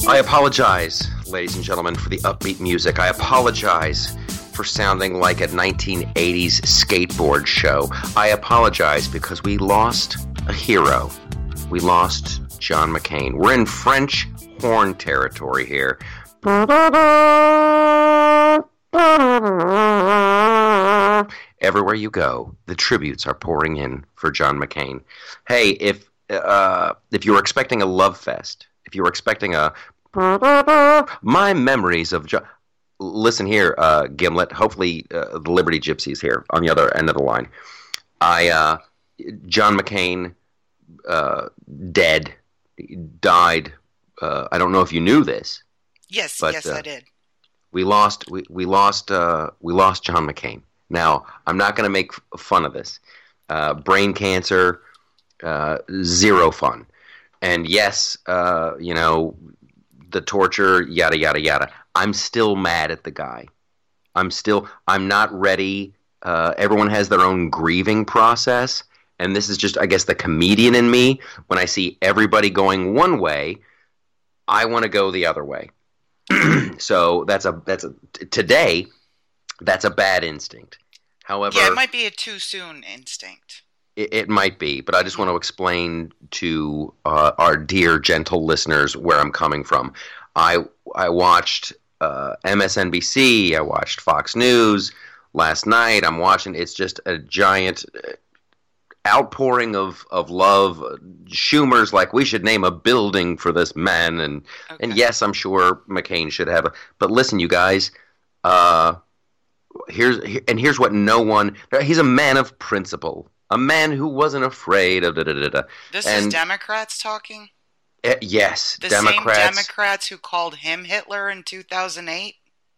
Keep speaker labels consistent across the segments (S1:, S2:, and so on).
S1: I apologize, ladies and gentlemen, for the upbeat music. I apologize for sounding like a 1980s skateboard show. I apologize because we lost a hero. We lost John McCain. We're in French horn territory here. Everywhere you go, the tributes are pouring in for John McCain. Hey, if you were expecting a love fest, if you were expecting a my memories of John, listen here, Gimlet. Hopefully, the Liberty Gypsies here on the other end of the line. John McCain, died. I don't know if you knew this.
S2: Yes,
S1: but,
S2: yes, I did.
S1: We lost John McCain. Now, I'm not going to make fun of this. Brain cancer, zero fun. And yes, the torture, yada, yada, yada. I'm still mad at the guy. I'm not ready. Everyone has their own grieving process. And this is just, I guess, the comedian in me. When I see everybody going one way, I want to go the other way. So today, that's a bad instinct. However,
S2: yeah, it might be a too soon instinct.
S1: It might be, but I just want to explain to our dear, gentle listeners where I'm coming from. I watched MSNBC. I watched Fox News last night. I'm watching. It's just a giant outpouring of love. Schumer's like, we should name a building for this man, and yes, I'm sure McCain should have. But listen, you guys. Here's what no one. He's a man of principle. A man who wasn't afraid of
S2: This is Democrats talking?
S1: Yes,
S2: the
S1: Democrats.
S2: Same Democrats who called him Hitler in 2008?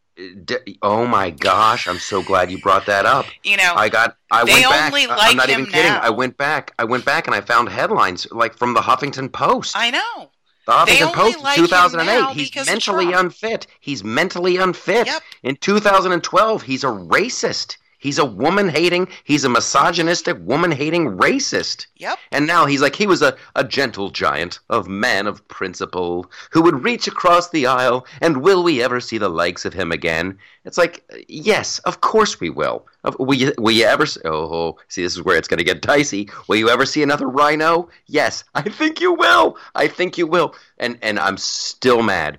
S1: Oh my gosh, I'm so glad you brought that up.
S2: You know,
S1: I went back. I'm not even kidding.
S2: Now.
S1: I went back and I found headlines like from the Huffington Post.
S2: I know.
S1: The Huffington Post in 2008.
S2: He's
S1: mentally unfit. He's mentally unfit.
S2: Yep.
S1: In 2012, he's a racist. He's a woman-hating, he's a misogynistic, woman-hating racist.
S2: Yep.
S1: And now he's like, he was a gentle giant, of man of principle, who would reach across the aisle, and will we ever see the likes of him again? It's like, yes, of course we will. Will you ever, see, this is where it's going to get dicey. Will you ever see another rhino? Yes, I think you will. I think you will. And I'm still mad.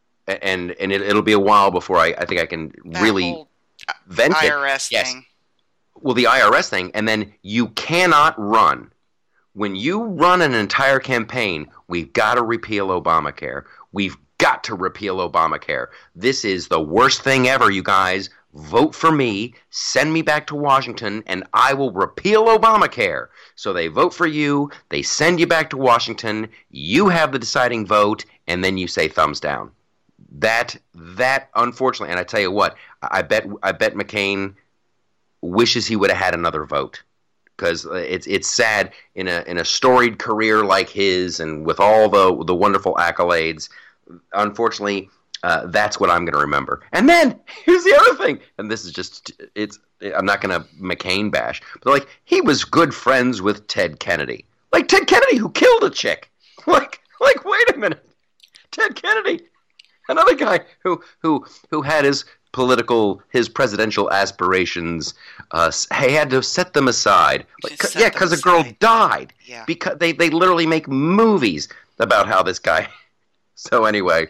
S1: And it'll be a while before I think I can really... vent
S2: IRS
S1: it.
S2: thing.
S1: Yes. Well, the IRS thing, and then you cannot run. When you run an entire campaign, we've got to repeal Obamacare. We've got to repeal Obamacare. This is the worst thing ever, you guys. Vote for me, send me back to Washington, and I will repeal Obamacare. So they vote for you, they send you back to Washington, you have the deciding vote, and then you say thumbs down. That unfortunately, and I tell you what, I bet McCain wishes he would have had another vote, because it's sad in a storied career like his and with all the wonderful accolades. Unfortunately, that's what I'm going to remember. And then here's the other thing, and this is just I'm not going to McCain bash, but like, he was good friends with Ted Kennedy, like Ted Kennedy who killed a chick. Like wait a minute, Ted Kennedy. Another guy who had his presidential aspirations, he had to set them aside. Because a girl died.
S2: Yeah.
S1: Because they literally make movies about how this guy. So anyway,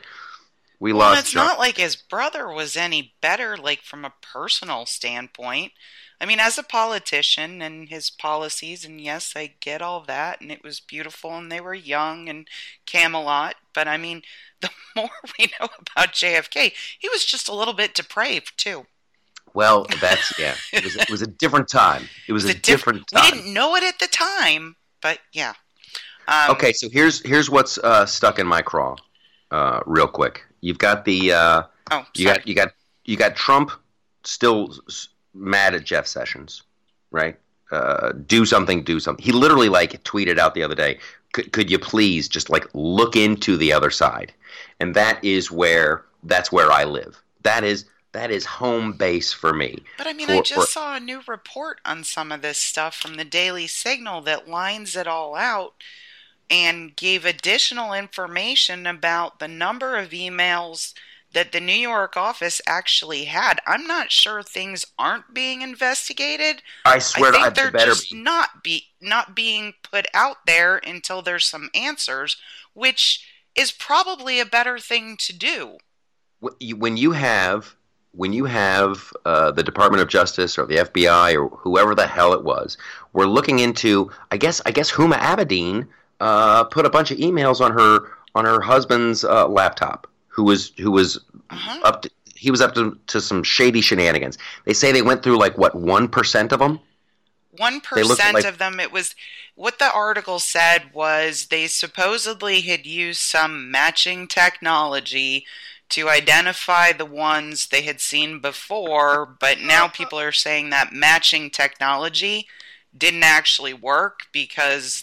S1: we lost.
S2: It's not like his brother was any better, like from a personal standpoint. I mean, as a politician and his policies, and yes, I get all that, and it was beautiful, and they were young and Camelot. But I mean, the more we know about JFK, he was just a little bit depraved too.
S1: Well, that's It was a different time. It was a different time.
S2: We didn't know it at the time, but yeah.
S1: Okay, so here's what's stuck in my craw. Real quick, you've got the you got Trump still mad at Jeff Sessions, right? Do something. He literally tweeted out the other day, could you please just look into the other side? And that's where I live. That is home base for me.
S2: But I mean, I just saw a new report on some of this stuff from the Daily Signal that lines it all out. and gave additional information about the number of emails that the New York office actually had. I'm not sure things aren't being investigated.
S1: I swear
S2: I think they're
S1: better
S2: just
S1: be.
S2: not being put out there until there's some answers, which is probably a better thing to do.
S1: When you have the Department of Justice or the FBI or whoever the hell it was, we're looking into. I guess Huma Abedin put a bunch of emails on her husband's laptop. Who was up to, he was up to some shady shenanigans. They say they went through like what 1% of them.
S2: 1% of them. It was what the article said was they supposedly had used some matching technology to identify the ones they had seen before, but now people are saying that matching technology didn't actually work because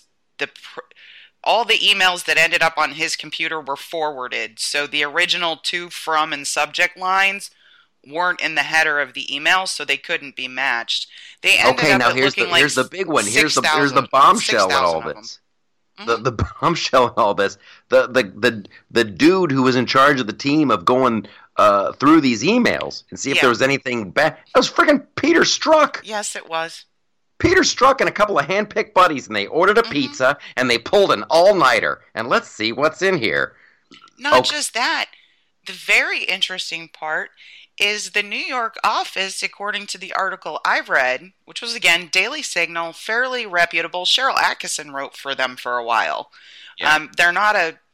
S2: all the emails that ended up on his computer were forwarded. So the original to, from, and subject lines weren't in the header of the email, so they couldn't be matched. They ended up
S1: now
S2: here's
S1: the big one. Here's the bombshell in all this. The bombshell in all this. The dude who was in charge of the team of going through these emails and see if there was anything bad. That was freaking Peter Strzok.
S2: Yes, it was.
S1: Peter Strzok and a couple of hand-picked buddies, and they ordered a pizza, and they pulled an all-nighter. And let's see what's in here.
S2: Not just that. The very interesting part is the New York office, according to the article I read, which was, again, Daily Signal, fairly reputable. Cheryl Atkinson wrote for them for a while. Yeah. They're not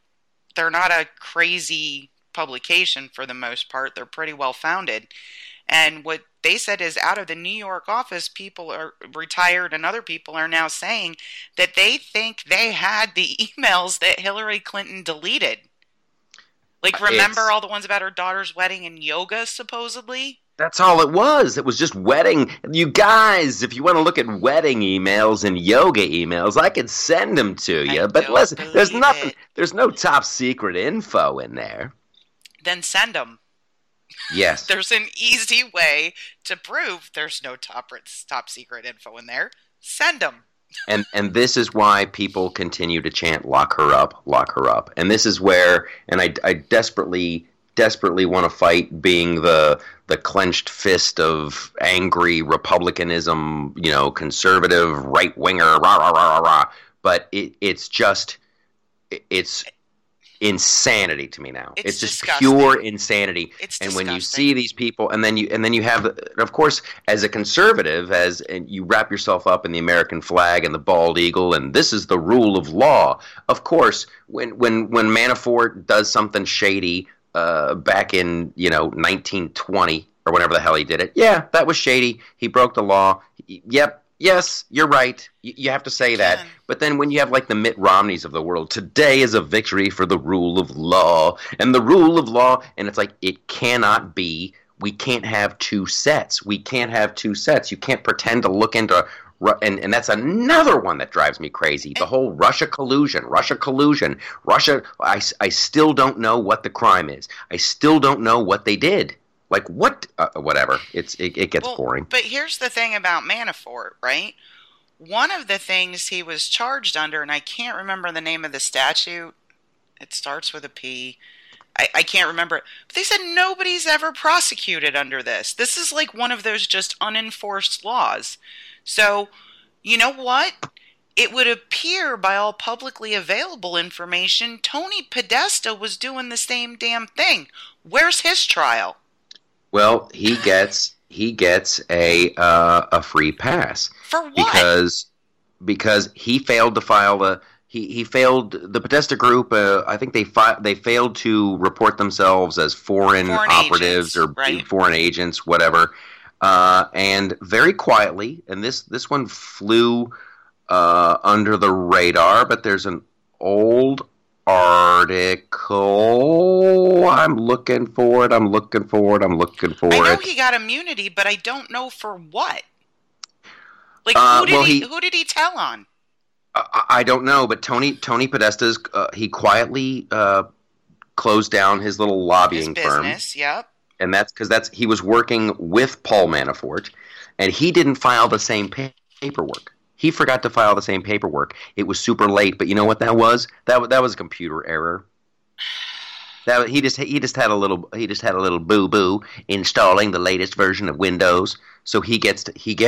S2: a crazy publication for the most part. They're pretty well-founded. And what they said is out of the New York office, people are retired and other people are now saying that they think they had the emails that Hillary Clinton deleted. Like, remember all the ones about her daughter's wedding and yoga, supposedly?
S1: That's all it was. It was just wedding. You guys, if you want to look at wedding emails and yoga emails, I could send them to you. But listen, there's nothing. There's no top secret info in there.
S2: Then send them.
S1: Yes.
S2: There's an easy way to prove there's no top secret info in there. Send them.
S1: And this is why people continue to chant, lock her up, lock her up. And this is where, and I desperately want to fight being the clenched fist of angry republicanism, conservative, right-winger, rah, rah, rah, rah, rah. But it's insanity to me now. It's just
S2: disgusting.
S1: Pure insanity.
S2: It's
S1: and
S2: disgusting.
S1: When you see these people, and then you have, of course, as a conservative, and you wrap yourself up in the American flag and the bald eagle, and this is the rule of law. Of course, when Manafort does something shady back in 1920 or whenever the hell he did it, yeah, that was shady. He broke the law. Yep. Yes, you're right. You have to say that. But then when you have like the Mitt Romneys of the world, today is a victory for the rule of law. And the rule of law, and it's like, it cannot be. We can't have two sets. We can't have two sets. You can't pretend to look into, and that's another one that drives me crazy. The whole Russia collusion. I still don't know what the crime is. I still don't know what they did. Like, what? Whatever. It gets boring.
S2: But here's the thing about Manafort, right? One of the things he was charged under, and I can't remember the name of the statute. It starts with a P. I can't remember it. But they said nobody's ever prosecuted under this. This is like one of those just unenforced laws. So, you know what? It would appear by all publicly available information, Tony Podesta was doing the same damn thing. Where's his trial?
S1: Well, he gets a free pass.
S2: For what?
S1: Because he failed to file the Podesta Group. I think they failed to report themselves as foreign operatives
S2: agents,
S1: foreign agents, whatever. And very quietly, and this one flew under the radar. But there's an old article. I'm looking for it. I know
S2: he got immunity, but I don't know for what. Like, who did he tell on?
S1: I don't know, but Tony Podesta's he quietly closed down his little lobbying firm.
S2: Yep.
S1: And that's because he was working with Paul Manafort, and he didn't file the same paperwork. He forgot to file the same paperwork. It was super late, but you know what that was? That was a computer error. That he just had a little boo boo installing the latest version of Windows, so he gets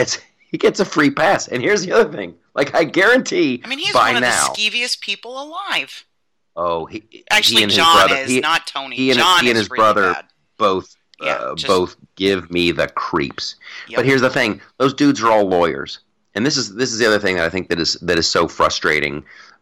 S1: a free pass. And here's the other thing: like I guarantee,
S2: I mean, he's
S1: by
S2: one of
S1: now,
S2: the skeeviest people alive.
S1: Oh,
S2: Actually,
S1: he and
S2: John
S1: his brother,
S2: is not Tony.
S1: He and his
S2: really
S1: brother
S2: bad.
S1: both both give me the creeps. Yep. But here's the thing: those dudes are all lawyers, and this is the other thing that I think that is so frustrating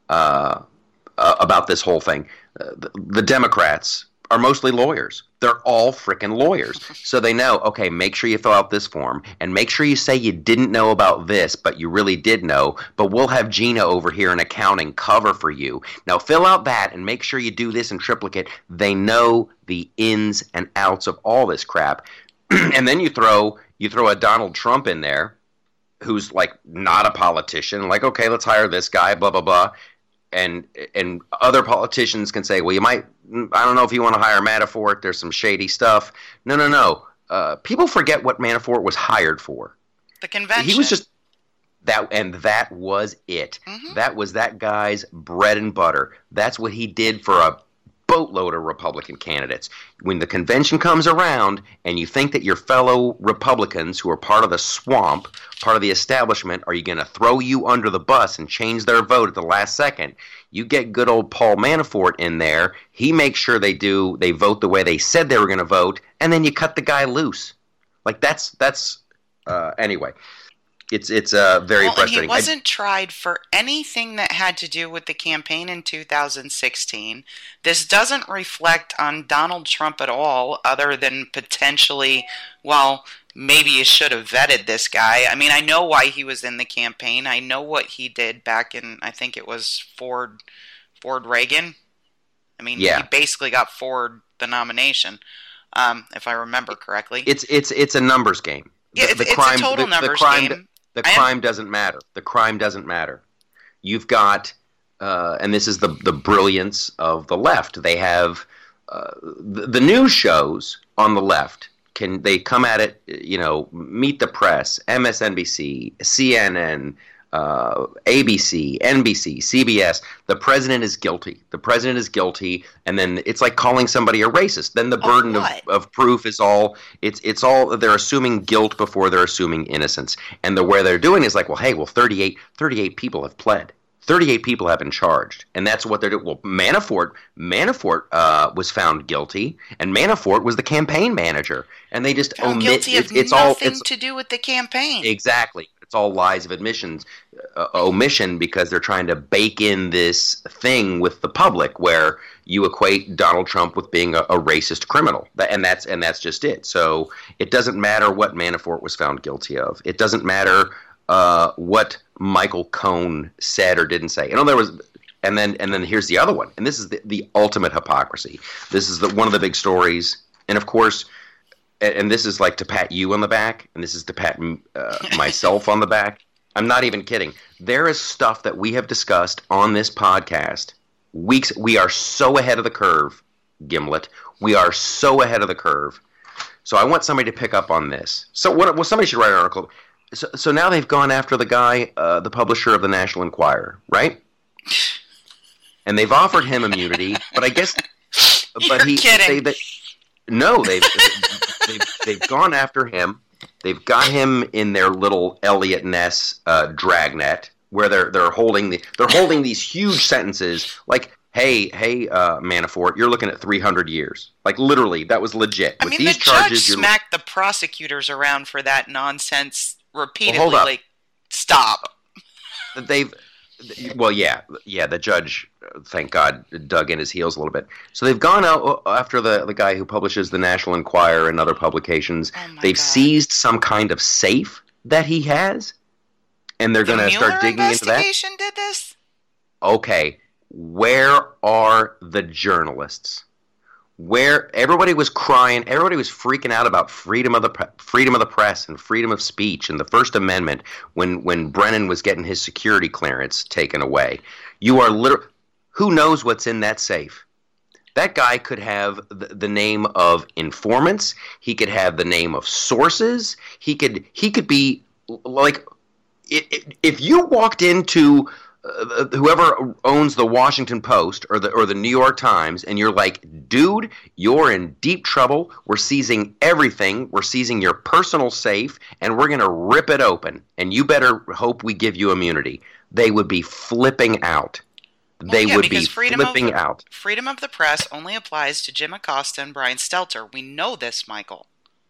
S1: about this whole thing. The Democrats are mostly lawyers. They're all frickin' lawyers. So they know, okay, make sure you fill out this form, and make sure you say you didn't know about this, but you really did know, but we'll have Gina over here in accounting cover for you. Now fill out that, and make sure you do this in triplicate. They know the ins and outs of all this crap. And then you throw a Donald Trump in there, who's like not a politician, like, okay, let's hire this guy, blah, blah, blah. And other politicians can say, well, I don't know if you want to hire Manafort. There's some shady stuff. No. People forget what Manafort was hired for.
S2: The convention.
S1: He was just that, and that was it. Mm-hmm. That was that guy's bread and butter. That's what he did for a boatload of Republican candidates. When the convention comes around and you think that your fellow Republicans who are part of the swamp, part of the establishment, are you going to throw you under the bus and change their vote at the last second? You get good old Paul Manafort in there. He makes sure they vote the way they said they were going to vote, and then you cut the guy loose. Like that's anyway. It's very frustrating.
S2: And he wasn't tried for anything that had to do with the campaign in 2016. This doesn't reflect on Donald Trump at all, other than potentially, well, maybe you should have vetted this guy. I mean, I know why he was in the campaign. I know what he did back in, I think it was Ford Reagan. I mean, yeah. He basically got Ford the nomination, if I remember correctly.
S1: It's a numbers game.
S2: It's a total numbers game.
S1: The crime doesn't matter. The crime doesn't matter. You've got, and this is the brilliance of the left. They have the news shows on the left. They come at it? Meet the Press, MSNBC, CNN, ABC, NBC, CBS. The president is guilty. The president is guilty, and then it's like calling somebody a racist. Then the burden of proof is all. It's all they're assuming guilt before they're assuming innocence. And where they're doing is like, well, hey, 38 people have pled. 38 people have been charged, and that's what they're doing. Well, Manafort was found guilty, and Manafort was the campaign manager, and they just
S2: omit. Guilty of nothing to do with the campaign.
S1: Exactly, it's all lies of omission, because they're trying to bake in this thing with the public where you equate Donald Trump with being a racist criminal, and that's just it. So it doesn't matter what Manafort was found guilty of. It doesn't matter what Michael Cohen said or didn't say. And then here's the other one, and this is the ultimate hypocrisy. This is one of the big stories, and of course, and this is like to pat you on the back, and this is to pat myself on the back. I'm not even kidding. There is stuff that we have discussed on this podcast. We are so ahead of the curve, Gimlet. We are so ahead of the curve. So I want somebody to pick up on this. So somebody should write an article. So now they've gone after the guy, the publisher of the National Enquirer, right? And they've offered him immunity, but I guess,
S2: You're kidding.
S1: They've gone after him. They've got him in their little Elliot Ness dragnet, where they're holding these huge sentences like, Hey, Manafort, you're looking at 300 years. Like, literally, that was legit.
S2: I mean, the judge smacked the prosecutors around for that nonsense repeatedly.
S1: Well, hold up.
S2: Like, stop.
S1: The judge, thank God, dug in his heels a little bit. So they've gone out after the guy who publishes the National Enquirer and other publications. They've seized some kind of safe that he has, and they're going to start digging into that. The
S2: investigation did this?
S1: Okay. Where are the journalists? Where everybody was crying, everybody was freaking out about freedom of the press and freedom of speech and the First Amendment when Brennan was getting his security clearance taken away. You are literally, who knows what's in that safe? That guy could have the name of informants. He could have the name of sources. He could be like, if you walked into whoever owns the Washington Post or the New York Times, and you're like, dude, you're in deep trouble. We're seizing everything. We're seizing your personal safe, and we're going to rip it open. And you better hope we give you immunity. They would be flipping out. They would be flipping out.
S2: Freedom of the press only applies to Jim Acosta and Brian Stelter. We know this, Michael.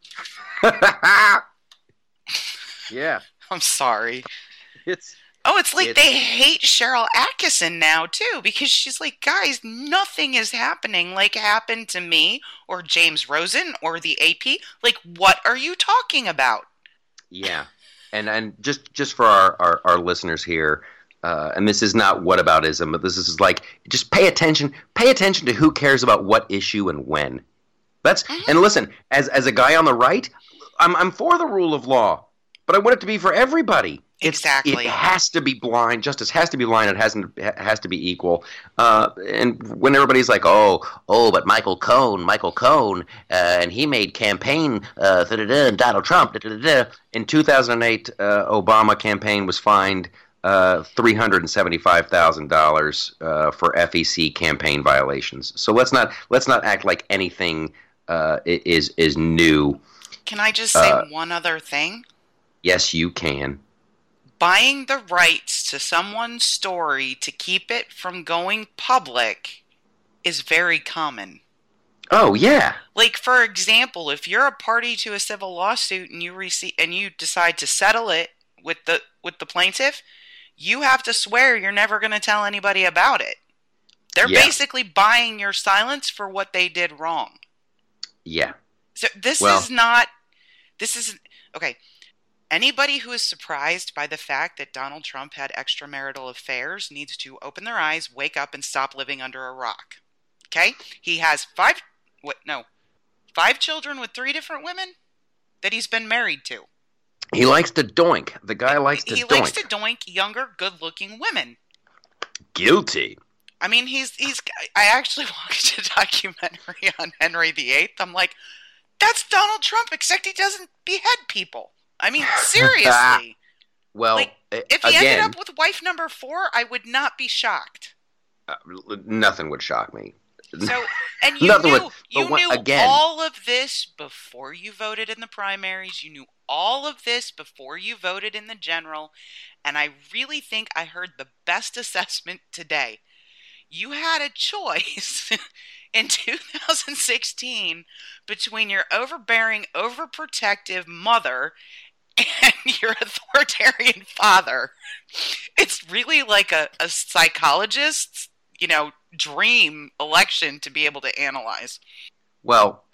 S1: Yeah.
S2: I'm sorry.
S1: It's
S2: like they hate Cheryl Atkinson now, too, because she's like, guys, nothing is happening like happened to me or James Rosen or the AP. Like, what are you talking about?
S1: Yeah. And just for our listeners here, and this is not whataboutism, but this is like, just pay attention to who cares about what issue and when. And listen, as a guy on the right, I'm for the rule of law, but I want it to be for everybody.
S2: Exactly.
S1: It has to be blind. Justice has to be blind. It has to be equal. And when everybody's like, but Michael Cohen, and he made campaign, and Donald Trump, in 2008, Obama campaign was fined $375,000 for FEC campaign violations. So let's not act like anything is new.
S2: Can I just say one other thing?
S1: Yes, you can.
S2: Buying the rights to someone's story to keep it from going public is very common.
S1: Oh, yeah.
S2: Like, for example, if you're a party to a civil lawsuit and you decide to settle it with the plaintiff, you have to swear you're never going to tell anybody about it. They're basically buying your silence for what they did wrong.
S1: Yeah.
S2: So okay. Anybody who is surprised by the fact that Donald Trump had extramarital affairs needs to open their eyes, wake up, and stop living under a rock. Okay? He has 5 children with 3 different women that he's been married to.
S1: He likes to doink. The guy likes to doink.
S2: He likes to doink younger, good-looking women.
S1: Guilty.
S2: I mean, I actually watched a documentary on Henry VIII. I'm like, that's Donald Trump, except he doesn't behead people. I mean, seriously.
S1: Well,
S2: like, if he ended up with wife number 4, I would not be shocked.
S1: Nothing would shock me.
S2: So, and you knew all of this before you voted in the primaries. You knew all of this before you voted in the general. And I really think I heard the best assessment today. You had a choice in 2016 between your overbearing, overprotective mother and your authoritarian father. It's really like a psychologist's, dream election to be able to analyze.
S1: Well,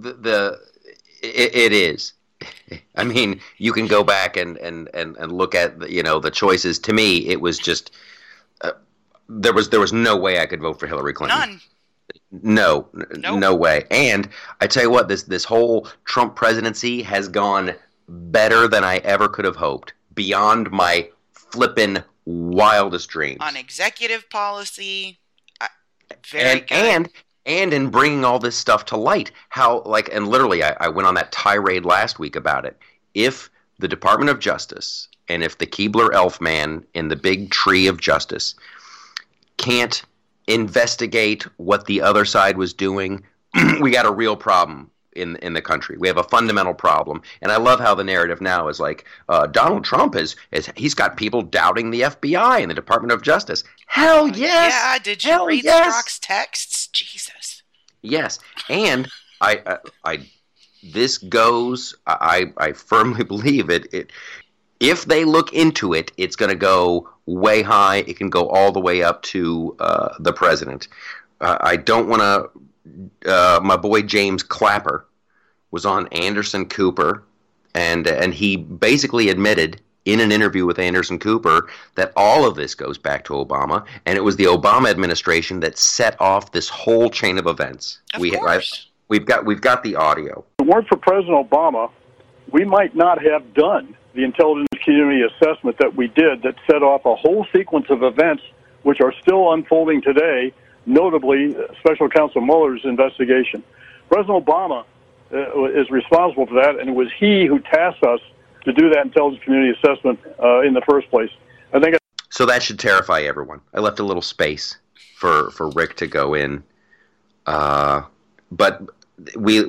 S1: it is. I mean, you can go back and look at the choices. To me, it was just there was no way I could vote for Hillary Clinton.
S2: None.
S1: No way. And I tell you what, this whole Trump presidency has gone better than I ever could have hoped, beyond my flippin' wildest dreams.
S2: On executive policy, very good.
S1: And in bringing all this stuff to light, and literally I went on that tirade last week about it. If the Department of Justice and if the Keebler-Elf man in the big tree of justice can't investigate what the other side was doing, we got a real problem in the country. We have a fundamental problem. And I love how the narrative now is like, Donald Trump he's got people doubting the FBI and the Department of Justice. Hell yes!
S2: Yeah, did you read Strzok's texts? Jesus.
S1: Yes. And I firmly believe it. If they look into it, it's going to go way high. It can go all the way up to the president. I don't want to. My boy James Clapper was on Anderson Cooper, and he basically admitted in an interview with Anderson Cooper that all of this goes back to Obama, and it was the Obama administration that set off this whole chain of events.
S2: Of course.
S1: We've got the audio.
S3: If it weren't for President Obama, we might not have done the intelligence community assessment that we did that set off a whole sequence of events which are still unfolding today, notably Special Counsel Mueller's investigation. President Obama is responsible for that, and it was he who tasked us to do that intelligence community assessment in the first place. I think.
S1: So that should terrify everyone. I left a little space for Rick to go in, but we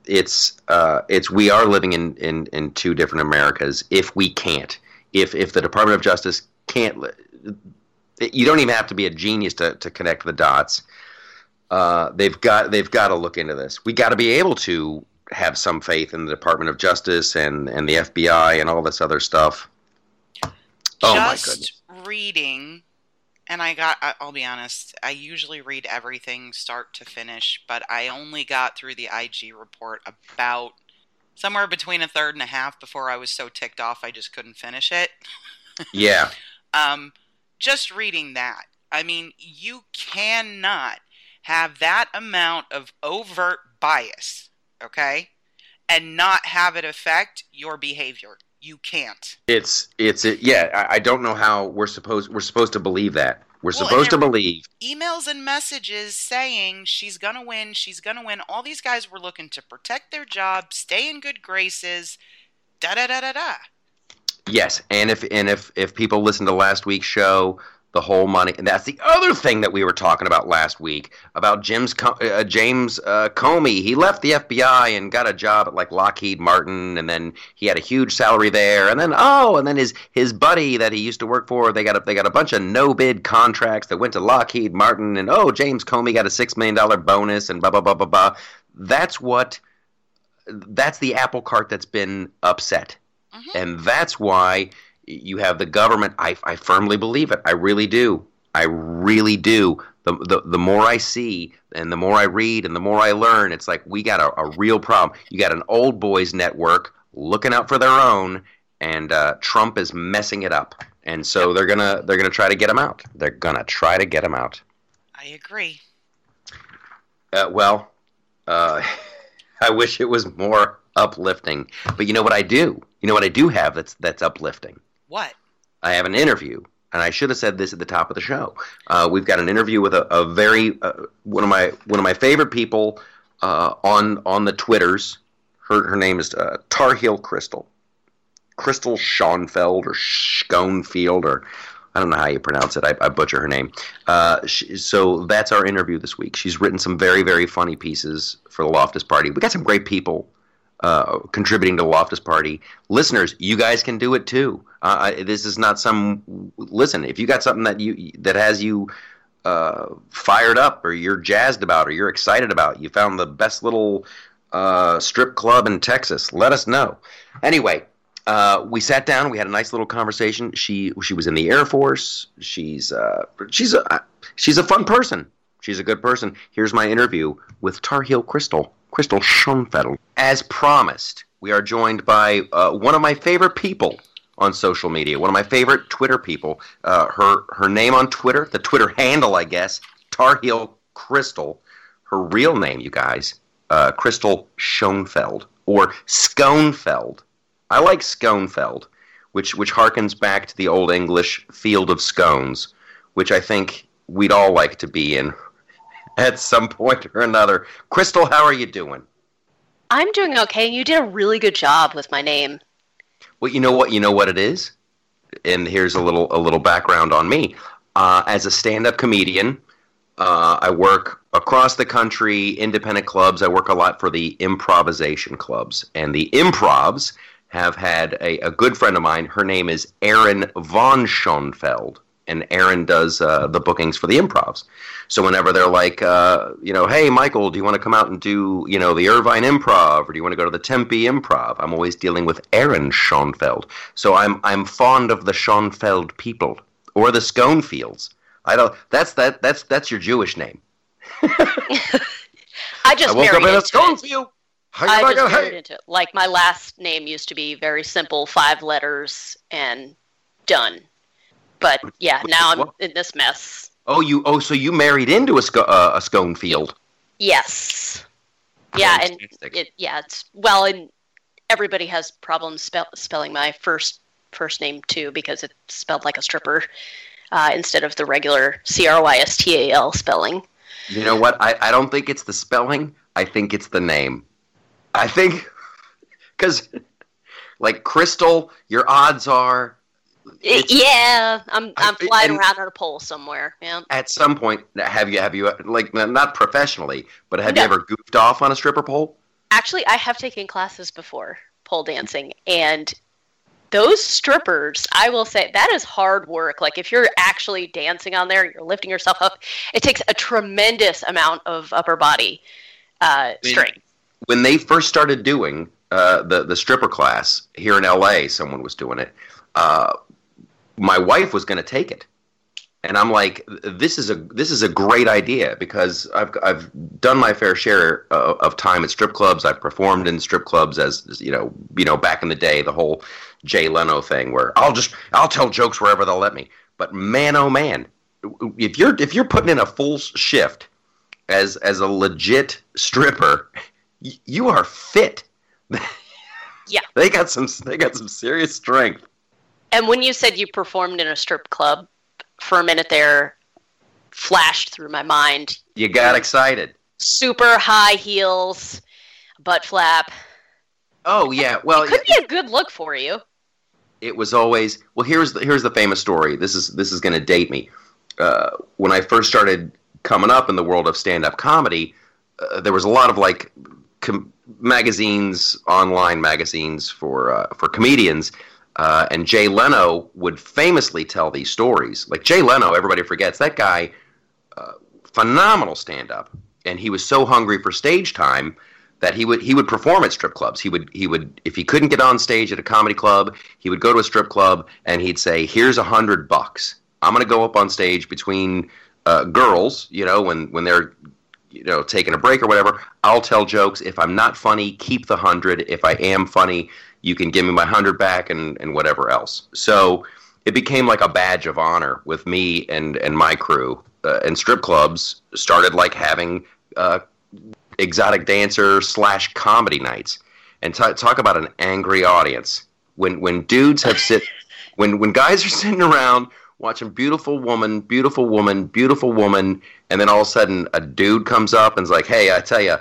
S1: are living in two different Americas. If we can't, if the Department of Justice can't, you don't even have to be a genius to connect the dots. They've got to look into this. We got to be able to have some faith in the Department of Justice and the FBI and all this other stuff. Oh my goodness.
S2: Reading, and I'll be honest, I usually read everything start to finish, but I only got through the IG report about somewhere between a third and a half before I was so ticked off I just couldn't finish it.
S1: Yeah.
S2: Just reading that, I mean, you cannot have that amount of overt bias, okay, and not have it affect your behavior. You can't. Yeah. I don't know how we're supposed to believe that. We're supposed to believe emails and messages saying she's gonna win. All these guys were looking to protect their job, stay in good graces. Da da da da da.
S1: Yes, and if people listen to last week's show, the whole money, and that's the other thing that we were talking about last week about James Comey. He left the FBI and got a job at like Lockheed Martin, and then he had a huge salary there, and then his buddy that he used to work for, they got a bunch of no bid contracts that went to Lockheed Martin, and James Comey got a $6 million bonus, and blah blah blah blah blah. That's the apple cart that's been upset, and that's why. You have the government. I firmly believe it. I really do. I really do. The more I see and the more I read and the more I learn, it's like we got a real problem. You got an old boys network looking out for their own, and Trump is messing it up. And so they're gonna try to get him out. They're gonna try to get him out.
S2: I agree.
S1: I wish it was more uplifting. But you know what I do? You know what I do have that's uplifting?
S2: What?
S1: I have an interview, and I should have said this at the top of the show. We've got an interview with a very one of my favorite people on the Twitters. Her name is Tar Heel Crystal Schoenfeld or Schoenfield, or I don't know how you pronounce it. I butcher her name. So that's our interview this week. She's written some very, very funny pieces for the Loftus Party. We got some great people contributing to the Loftus Party. Listeners, you guys can do it too. This is not listen, if you got something that has you fired up, or you're jazzed about, or you're excited about, you found the best little strip club in Texas, let us know. Anyway, we sat down, we had a nice little conversation. She was in the Air Force. She's a fun person. She's a good person. Here's my interview with Tar Heel Crystal Schoenfeld. As promised, we are joined by one of my favorite people on social media, one of my favorite Twitter people. Her name on Twitter, the Twitter handle, I guess, Tar Heel Crystal. Her real name, you guys, Crystal Schoenfeld, or Schoenfeld. I like Schoenfeld, which harkens back to the Old English field of scones, which I think we'd all like to be in at some point or another. Crystal, how are you doing?
S4: I'm doing okay. You did a really good job with my name.
S1: Well, you know what it is? And here's a little background on me. As a stand-up comedian, I work across the country, independent clubs. I work a lot for the improvisation clubs. And the Improvs have had a good friend of mine. Her name is Erin von Schoenfeld. And Erin does the bookings for the Improvs. So whenever they're like, hey, Michael, do you want to come out and do, the Irvine Improv, or do you want to go to the Tempe Improv? I'm always dealing with Erin Schoenfeld. So I'm fond of the Schoenfeld people, or the Schoenfields. That's your Jewish name.
S4: I just
S1: woke up in a
S4: married
S1: Schoenfield.
S4: I just married into it. Like, my last name used to be very simple, 5 letters, and done. But yeah, now I'm in this mess.
S1: So you married into a Schoenfield?
S4: Yes. Yeah, and and everybody has problems spelling my first name too, because it's spelled like a stripper instead of the regular Crystal spelling.
S1: You know what? I don't think it's the spelling. I think it's the name. I think because Like Crystal, your odds are.
S4: I'm flying around on a pole somewhere. Yeah.
S1: At some point, have you like not professionally, but have you ever goofed off on a stripper pole?
S4: Actually, I have taken classes before pole dancing, and those strippers, I will say, that is hard work. Like if you're actually dancing on there, you're lifting yourself up. It takes a tremendous amount of upper body strength.
S1: When they first started doing the stripper class here in LA, someone was doing it. My wife was going to take it, and I'm like, this is a great idea because I've done my fair share of time at strip clubs. I've performed in strip clubs as you know back in the day, the whole Jay Leno thing where I'll tell jokes wherever they'll let me. But man, oh man, if you're putting in a full shift as a legit stripper, you are fit.
S4: Yeah,
S1: they got some serious strength.
S4: And when you said you performed in a strip club, for a minute there, flashed through my mind.
S1: You got excited.
S4: Super high heels, butt flap.
S1: Oh yeah, well,
S4: it could be a good look for you.
S1: It was always well. Here's the famous story. This is going to date me. When I first started coming up in the world of stand-up comedy, there was a lot of like magazines, online magazines for comedians. And Jay Leno would famously tell these stories. Like Jay Leno, everybody forgets that guy, phenomenal stand-up, and he was so hungry for stage time that he would perform at strip clubs. He would if he couldn't get on stage at a comedy club, he would go to a strip club and he'd say, "Here's $100. I'm going to go up on stage between girls, when they're taking a break or whatever. I'll tell jokes. If I'm not funny, keep the 100. If I am funny, you can give me my 100 back and whatever else." So it became like a badge of honor with me and my crew. And strip clubs started like having exotic dancer / comedy nights. And talk about an angry audience. When dudes have when guys are sitting around watching beautiful woman, and then all of a sudden a dude comes up and's like, "Hey, I tell you,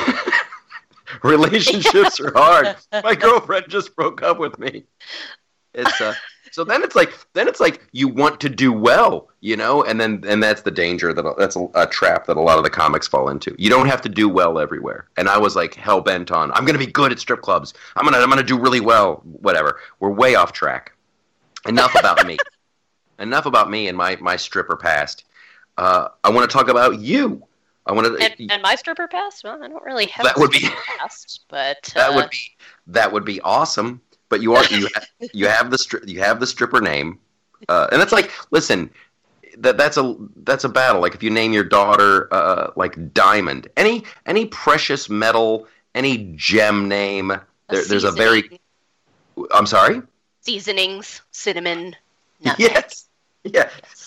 S1: relationships are hard. My girlfriend just broke up with me." It's so then it's like you want to do well, and that's the danger that's a trap that a lot of the comics fall into. You don't have to do well everywhere. And I was like hell bent on I'm going to be good at strip clubs. I'm going to do really well. Whatever. We're way off track. Enough about me. Enough about me and my stripper past. I want to talk about you. I want to
S4: and my stripper past. Well, I don't really have
S1: that would be
S4: past, but
S1: that would be awesome. But you have the stripper name, and that's like, listen, that's a battle. Like if you name your daughter like Diamond, any precious metal, any gem name, there's a very. I'm sorry.
S4: Seasonings, cinnamon. Nothing.
S1: Yes. Yeah,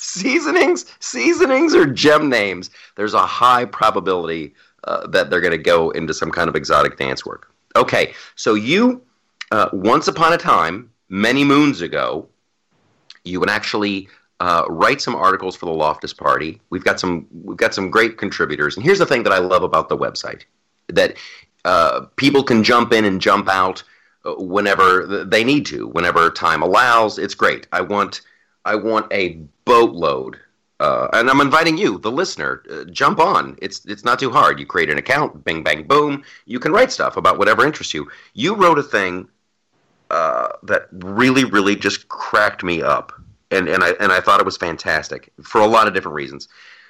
S1: seasonings or gem names. There's a high probability that they're going to go into some kind of exotic dance work. Okay, so you, once upon a time, many moons ago, you would actually write some articles for the Loftus Party. We've got some great contributors, and here's the thing that I love about the website: that people can jump in and jump out whenever they need to, whenever time allows. It's great. I want a boatload, and I'm inviting you, the listener, jump on. It's not too hard. You create an account, bing, bang, boom. You can write stuff about whatever interests you. You wrote a thing that really, really just cracked me up, and I thought it was fantastic for a lot of different reasons.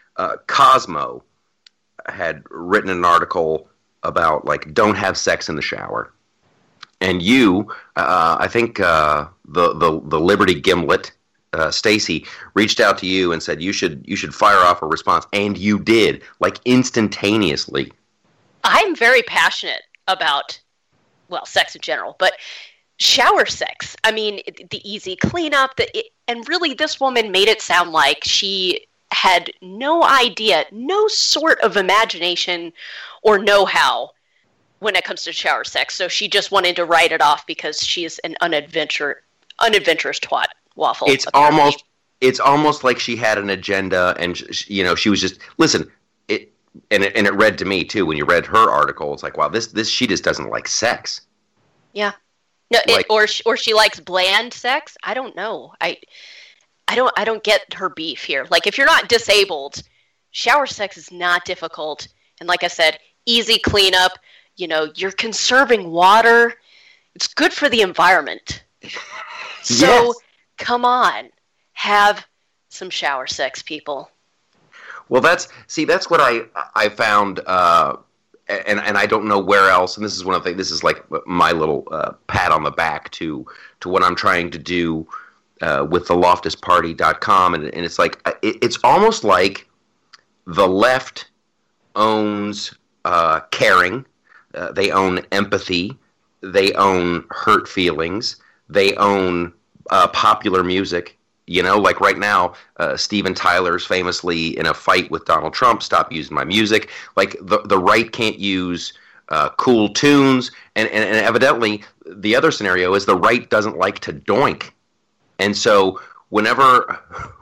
S1: Cosmo had written an article about like don't have sex in the shower, and you, I think the Liberty Gimlet. Stacy reached out to you and said you should fire off a response, and you did, like instantaneously.
S4: I'm very passionate about, well, sex in general, but shower sex. I mean, the easy cleanup, and really this woman made it sound like she had no idea, no sort of imagination or know-how when it comes to shower sex. So she just wanted to write it off because she's an unadventurous twat. Waffle.
S1: It's almost like she had an agenda, and she was just listen. It read to me too when you read her article. It's like, wow, this she just doesn't like sex.
S4: Yeah, No, or she likes bland sex. I don't know. I don't get her beef here. Like, if you're not disabled, shower sex is not difficult. And like I said, easy cleanup. You're conserving water. It's good for the environment. So, yes. Come on, have some shower sex, people.
S1: Well, that's what I found, and I don't know where else. And this is one of the things. This is like my little pat on the back to what I'm trying to do with the LoftusParty.com, and it's like it's almost like the left owns caring, they own empathy, they own hurt feelings, they own popular music. Like right now, Steven Tyler's famously in a fight with Donald Trump, stop using my music. Like the right can't use cool tunes, and evidently the other scenario is the right doesn't like to doink. And so whenever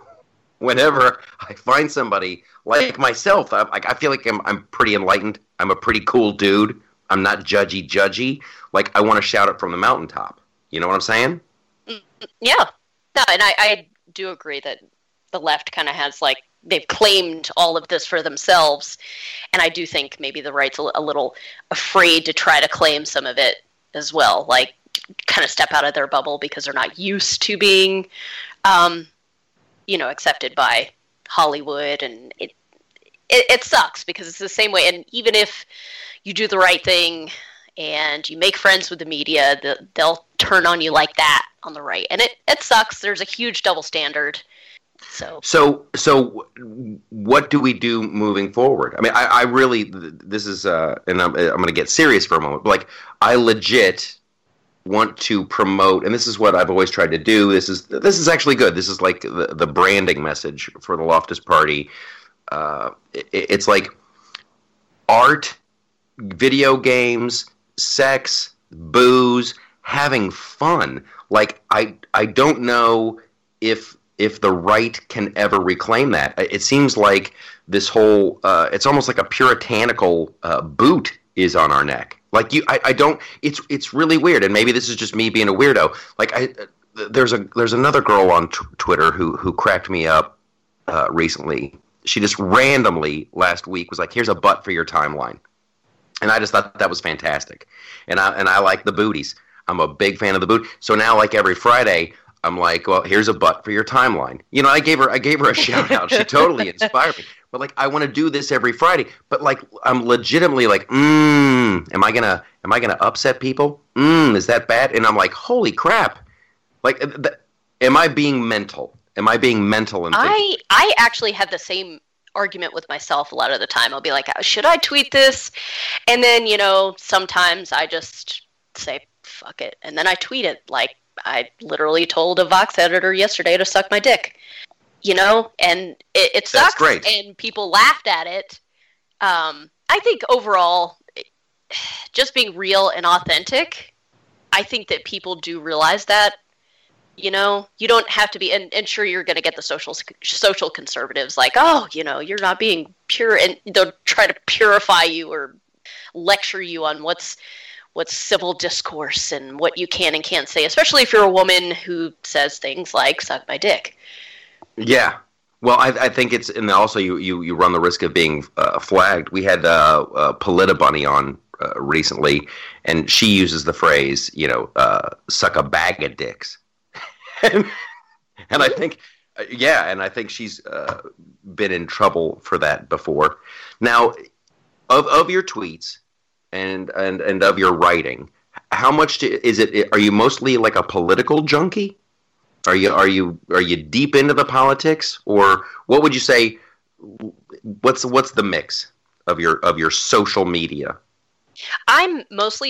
S1: I find somebody like myself, I feel like I'm pretty enlightened. I'm a pretty cool dude. I'm not judgy. Like, I want to shout it from the mountaintop. You know what I'm saying?
S4: Yeah. No, and I do agree that the left kind of has, like, they've claimed all of this for themselves. And I do think maybe the right's a little afraid to try to claim some of it as well. Like, kind of step out of their bubble because they're not used to being, accepted by Hollywood. And it sucks because it's the same way. And even if you do the right thing and you make friends with the media, they'll turn on you like that on the right. And it sucks. There's a huge double standard. So what do we do moving forward? I mean, I really, this is, and I'm going to get serious for a moment, but like, I legit want to promote, and this is what I've always tried to do. This is actually good. This is like the branding message for the Loftus Party. It's like art, video games, sex, booze, having fun. Like, I don't know if the right can ever reclaim that. It seems like this whole it's almost like a puritanical boot is on our neck. Like, I don't. It's really weird, and maybe this is just me being a weirdo. Like, there's another girl on Twitter who cracked me up recently. She just randomly last week was like, "Here's a butt for your timeline," and I just thought that was fantastic. And I like the booties. I'm a big fan of the boot. So now, like, every Friday, I'm like, well, here's a butt for your timeline. I gave her a shout out. She totally inspired me. But like, I want to do this every Friday. But like, I'm legitimately like, am I gonna upset people? Is that bad? And I'm like, holy crap! Like, am I being mental? Am I being mental? And I actually have the same argument with myself a lot of the time. I'll be like, should I tweet this? And then, sometimes I just say, fuck it. And then I tweet it. Like, I literally told a Vox editor yesterday to suck my dick, and it sucks.
S1: That's great.
S4: And people laughed at it. I think overall, just being real and authentic, I think that people do realize that. You don't have to be, and sure, you're going to get the social conservatives like, oh, you're not being pure, and they'll try to purify you or lecture you on what's civil discourse and what you can and can't say, especially if you're a woman who says things like "suck my dick."
S1: Yeah, well, I think it's, and also you run the risk of being flagged. We had Polita Bunny on recently, and she uses the phrase, "suck a bag of dicks." And I think, and I think she's been in trouble for that before. Now, of your tweets and of your writing, how much is it? Are you mostly like a political junkie? Are you deep into the politics, or what would you say? What's the mix of your social media?
S4: I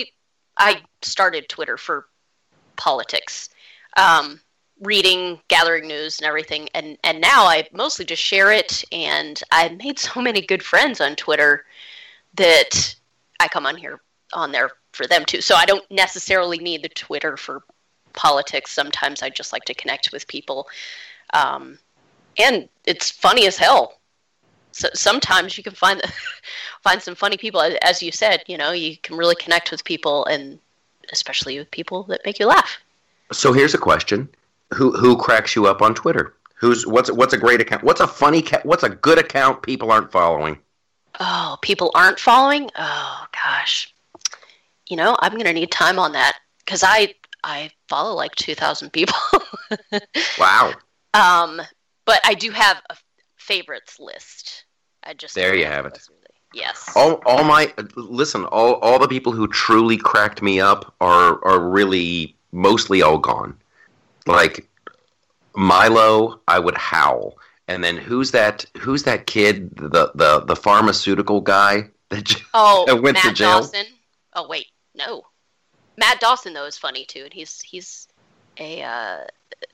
S4: started Twitter for politics. Reading, gathering news and everything, and now I mostly just share it, and I've made so many good friends on Twitter that I come on there for them too. So I don't necessarily need the Twitter for politics. Sometimes I just like to connect with people, and it's funny as hell. So sometimes you can find some funny people, as you said. You can really connect with people, and especially with people that make you laugh.
S1: So here's a question: Who cracks you up on Twitter? What's a great account? What's a good account people aren't following?
S4: Oh, people aren't following? Oh gosh, I'm gonna need time on that because I follow like 2,000 people.
S1: Wow.
S4: But I do have a favorites list.
S1: There you have it.
S4: Yes.
S1: All the people who truly cracked me up are really mostly all gone. Like Milo, I would howl. And then who's that kid, the pharmaceutical guy that went
S4: Matt
S1: to jail?
S4: Dawson. Oh wait, no. Matt Dawson though is funny too, and he's a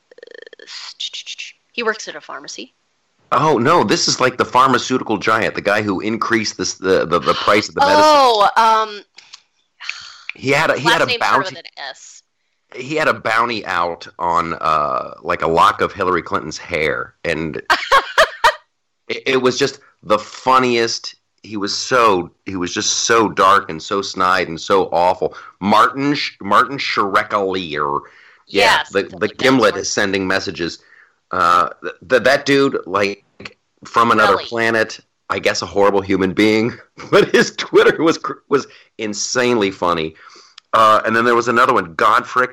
S4: he works at a pharmacy.
S1: Oh no, this is like the pharmaceutical giant, the guy who increased the price of the medicine.
S4: Oh,
S1: he had a bounty.
S4: With an S.
S1: He had a bounty out on like a lock of Hillary Clinton's hair, and it was just the funniest. He was just so dark and so snide and so awful. Martin Shkreli,
S4: yes,
S1: the Gimlet is sending messages. That dude, like from another planet, I guess a horrible human being, but his Twitter was insanely funny. And then there was another one, Godfrey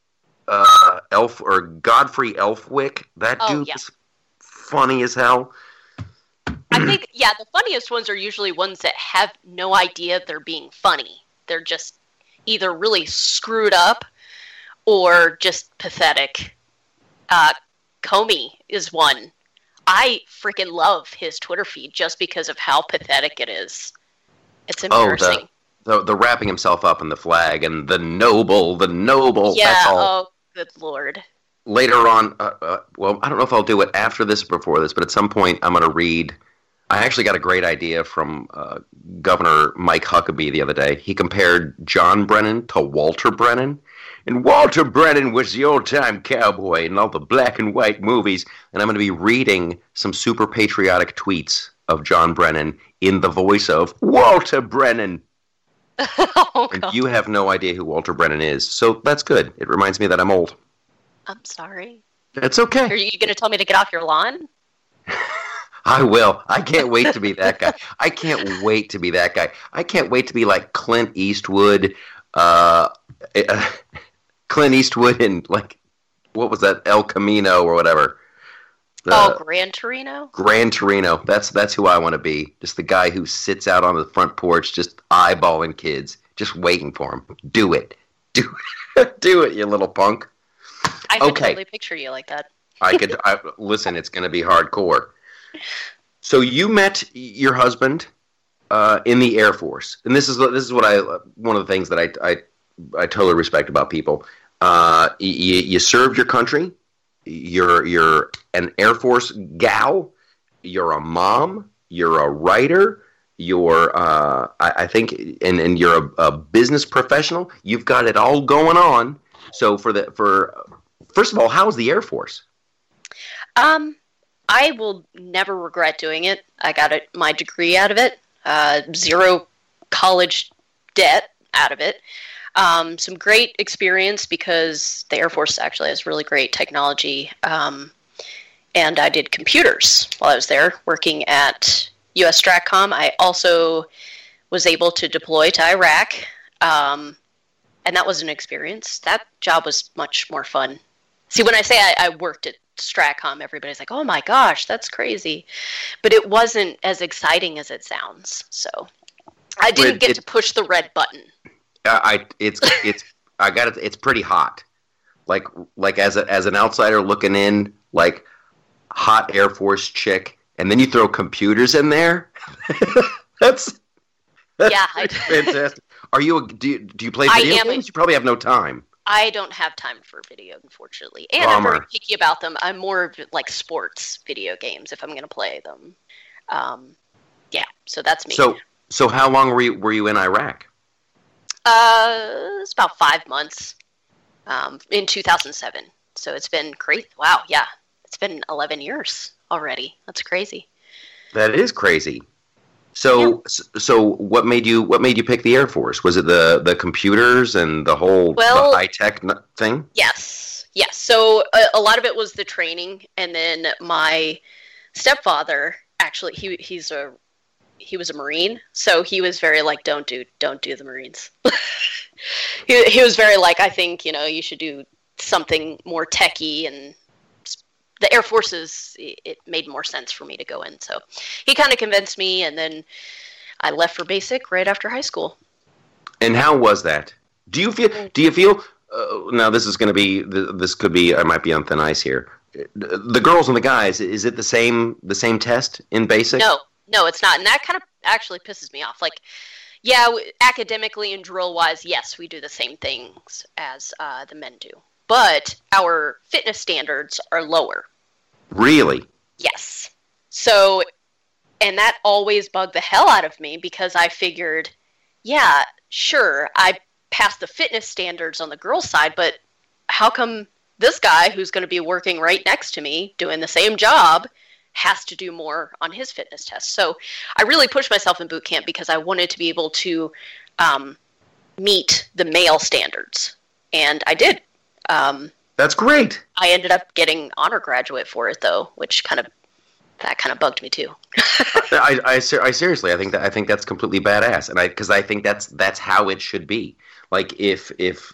S1: Elfwick. That dude was funny as hell.
S4: I think, the funniest ones are usually ones that have no idea they're being funny. They're just either really screwed up or just pathetic. Comey is one. I freaking love his Twitter feed just because of how pathetic it is. It's embarrassing.
S1: The wrapping himself up in the flag and the noble.
S4: Yeah,
S1: that's all.
S4: Oh, good Lord.
S1: Later on, well, I don't know if I'll do it after this or before this, but at some point I'm going to read. I actually got a great idea from Governor Mike Huckabee the other day. He compared John Brennan to Walter Brennan. And Walter Brennan was the old-time cowboy in all the black and white movies. And I'm going to be reading some super patriotic tweets of John Brennan in the voice of Walter Brennan. And you have no idea who Walter Brennan is. So that's good. It reminds me that I'm old.
S4: I'm sorry.
S1: That's okay.
S4: Are you going to tell me to get off your lawn?
S1: I will. I can't wait to be that guy. I can't wait to be that guy. I can't wait to be like Clint Eastwood. Clint Eastwood in, like, what was that? El Camino or whatever.
S4: Gran Torino?
S1: Gran Torino. That's who I want to be. Just the guy who sits out on the front porch just eyeballing kids, just waiting for them. Do it. Do it, you little punk.
S4: I can totally picture you like that.
S1: Listen, it's going to be hardcore. So you met your husband in the Air Force, and this is what one of the things that I totally respect about people. You served your country. You're an Air Force gal. You're a mom. You're a writer. You're I think, and you're a business professional. You've got it all going on. So first of all, how was the Air Force?
S4: I will never regret doing it. I got my degree out of it. 0 college debt out of it. Some great experience because the Air Force actually has really great technology. And I did computers while I was there working at US Stratcom. I also was able to deploy to Iraq. And that was an experience. That job was much more fun. See, when I say I worked at Stratcom, everybody's like, oh my gosh, that's crazy. But it wasn't as exciting as it sounds. So I didn't get to push the red button.
S1: It's pretty hot. Like as an outsider looking in, like hot Air Force chick, and then you throw computers in there. that's fantastic. Do you play video games? You probably have no time.
S4: I don't have time for video, unfortunately. And I'm very picky about them. I'm more of like sports video games if I'm going to play them. So that's me.
S1: So how long were you in Iraq?
S4: It's about 5 months. In 2007. So it's been great. Wow, yeah. It's been 11 years already. That's crazy.
S1: That is crazy. So what made you pick the Air Force? Was it the computers and the whole the high tech thing?
S4: Yes. So a lot of it was the training, and then my stepfather actually he was a Marine, so he was very like, don't do the Marines. he was very like, I think you should do something more techy, and the Air Forces, it made more sense for me to go in. So he kind of convinced me, and then I left for basic right after high school.
S1: And how was that? Do you feel? Now this is going to be. This could be. I might be on thin ice here. The girls and the guys. Is it the same test in basic?
S4: No, it's not, and that kind of actually pisses me off. Like, yeah, academically and drill-wise, yes, we do the same things as the men do. But our fitness standards are lower.
S1: Really?
S4: Yes. So, and that always bugged the hell out of me, because I figured, yeah, sure, I passed the fitness standards on the girls' side, but how come this guy who's going to be working right next to me doing the same job has to do more on his fitness test? So I really pushed myself in boot camp because I wanted to be able to meet the male standards. And I did.
S1: That's great.
S4: I ended up getting honor graduate for it, though, which kind of bugged me too.
S1: I seriously, I think that's completely badass, and because I think that's how it should be. Like if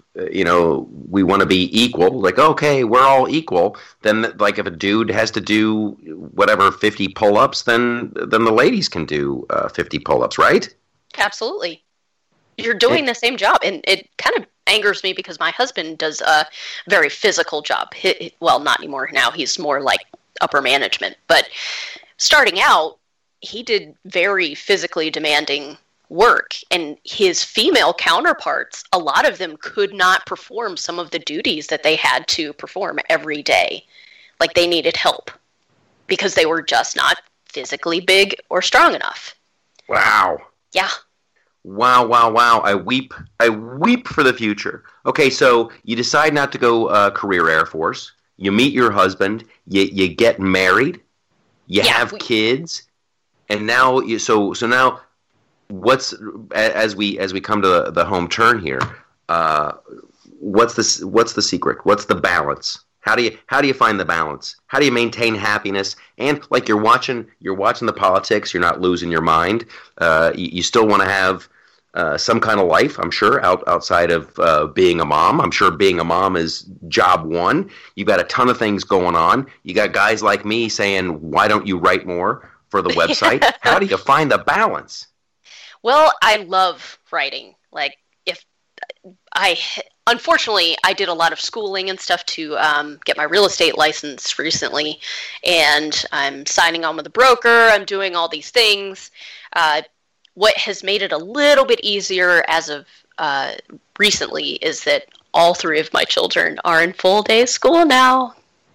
S1: we want to be equal, like okay, we're all equal. Then like if a dude has to do whatever 50 pull-ups, then the ladies can do 50 pull-ups, right?
S4: Absolutely. You're doing the same job, and it kind of angers me because my husband does a very physical job. Well, not anymore now. He's more like upper management. But starting out, he did very physically demanding work, and his female counterparts, a lot of them could not perform some of the duties that they had to perform every day. Like they needed help because they were just not physically big or strong enough.
S1: Wow.
S4: Yeah.
S1: Wow. I weep for the future. Okay, so you decide not to go career Air Force. You meet your husband. You get married. You have kids. And now now what's as we come to the home turn here, what's the secret? What's the balance? How do you find the balance? How do you maintain happiness? And like you're watching the politics, you're not losing your mind. You still want to have some kind of life, I'm sure, outside of being a mom. I'm sure being a mom is job one. You've got a ton of things going on. You got guys like me saying, why don't you write more for the website? How do you find the balance?
S4: Well, I love writing. Like, unfortunately, I did a lot of schooling and stuff to get my real estate license recently, and I'm signing on with a broker. I'm doing all these things. What has made it a little bit easier as of recently is that all three of my children are in full-day school now.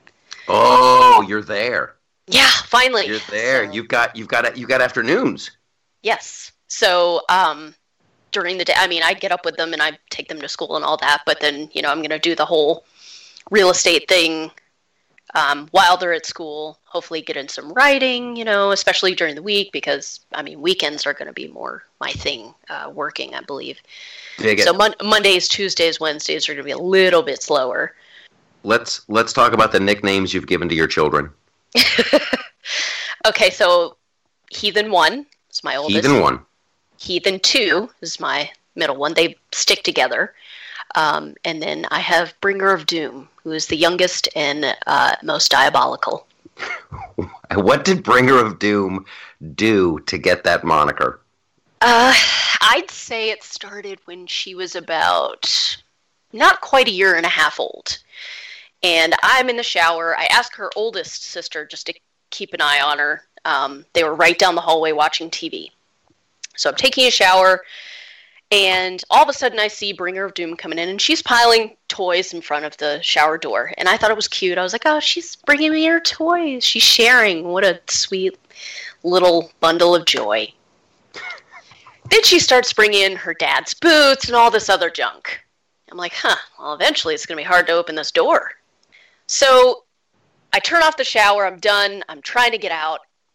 S1: Oh, you're there.
S4: Yeah, finally.
S1: You're there. So, you've got afternoons.
S4: Yes. So, during the day, I mean, I get up with them and I take them to school and all that, but then, I'm going to do the whole real estate thing while they're at school, hopefully get in some writing, especially during the week, because, weekends are going to be more my thing, working, I believe. So Mondays, Tuesdays, Wednesdays are going to be a little bit slower.
S1: Let's talk about the nicknames you've given to your children.
S4: Okay, so Heathen 1 is my oldest.
S1: Heathen 1.
S4: Heathen 2 is my middle one. They stick together. And then I have Bringer of Doom, who is the youngest and most diabolical.
S1: What did Bringer of Doom do to get that moniker?
S4: I'd say it started when she was about not quite a year and a half old. And I'm in the shower. I asked her oldest sister just to keep an eye on her. They were right down the hallway watching TV. So I'm taking a shower, and all of a sudden I see Bringer of Doom coming in, and she's piling toys in front of the shower door. And I thought it was cute. I was like, oh, she's bringing me her toys. She's sharing. What a sweet little bundle of joy. Then she starts bringing in her dad's boots and all this other junk. I'm like, well, eventually it's going to be hard to open this door. So I turn off the shower. I'm done. I'm trying to get out. And I hear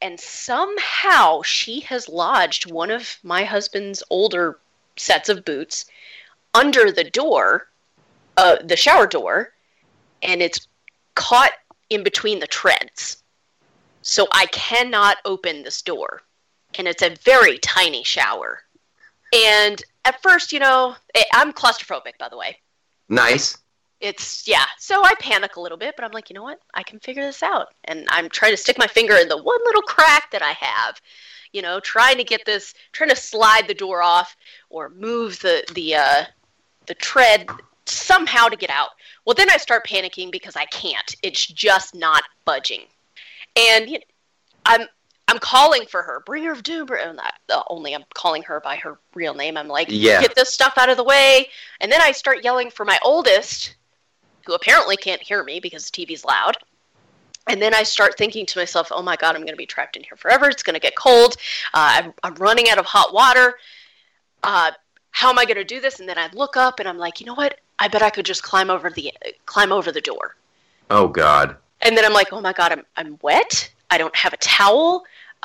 S4: and somehow she has lodged one of my husband's older sets of boots under the door, the shower door, and it's caught in between the treads. So I cannot open this door. And it's a very tiny shower. And at first, I'm claustrophobic, by the way.
S1: Nice.
S4: So I panic a little bit, but I'm like, you know what? I can figure this out. And I'm trying to stick my finger in the one little crack that I have, trying to slide the door off or move the tread somehow to get out. Well, then I start panicking because I can't. It's just not budging. And I'm calling for her, bringer of doom. Only I'm calling her by her real name. I'm like, get this stuff out of the way. And then I start yelling for my oldest, who apparently can't hear me because the TV's loud. And then I start thinking to myself, oh my God, I'm going to be trapped in here forever. It's going to get cold. I'm running out of hot water. How am I going to do this? And then I look up and I'm like, you know what? I bet I could just climb over the door.
S1: Oh God.
S4: And then I'm like, oh my God, I'm wet. I don't have a towel.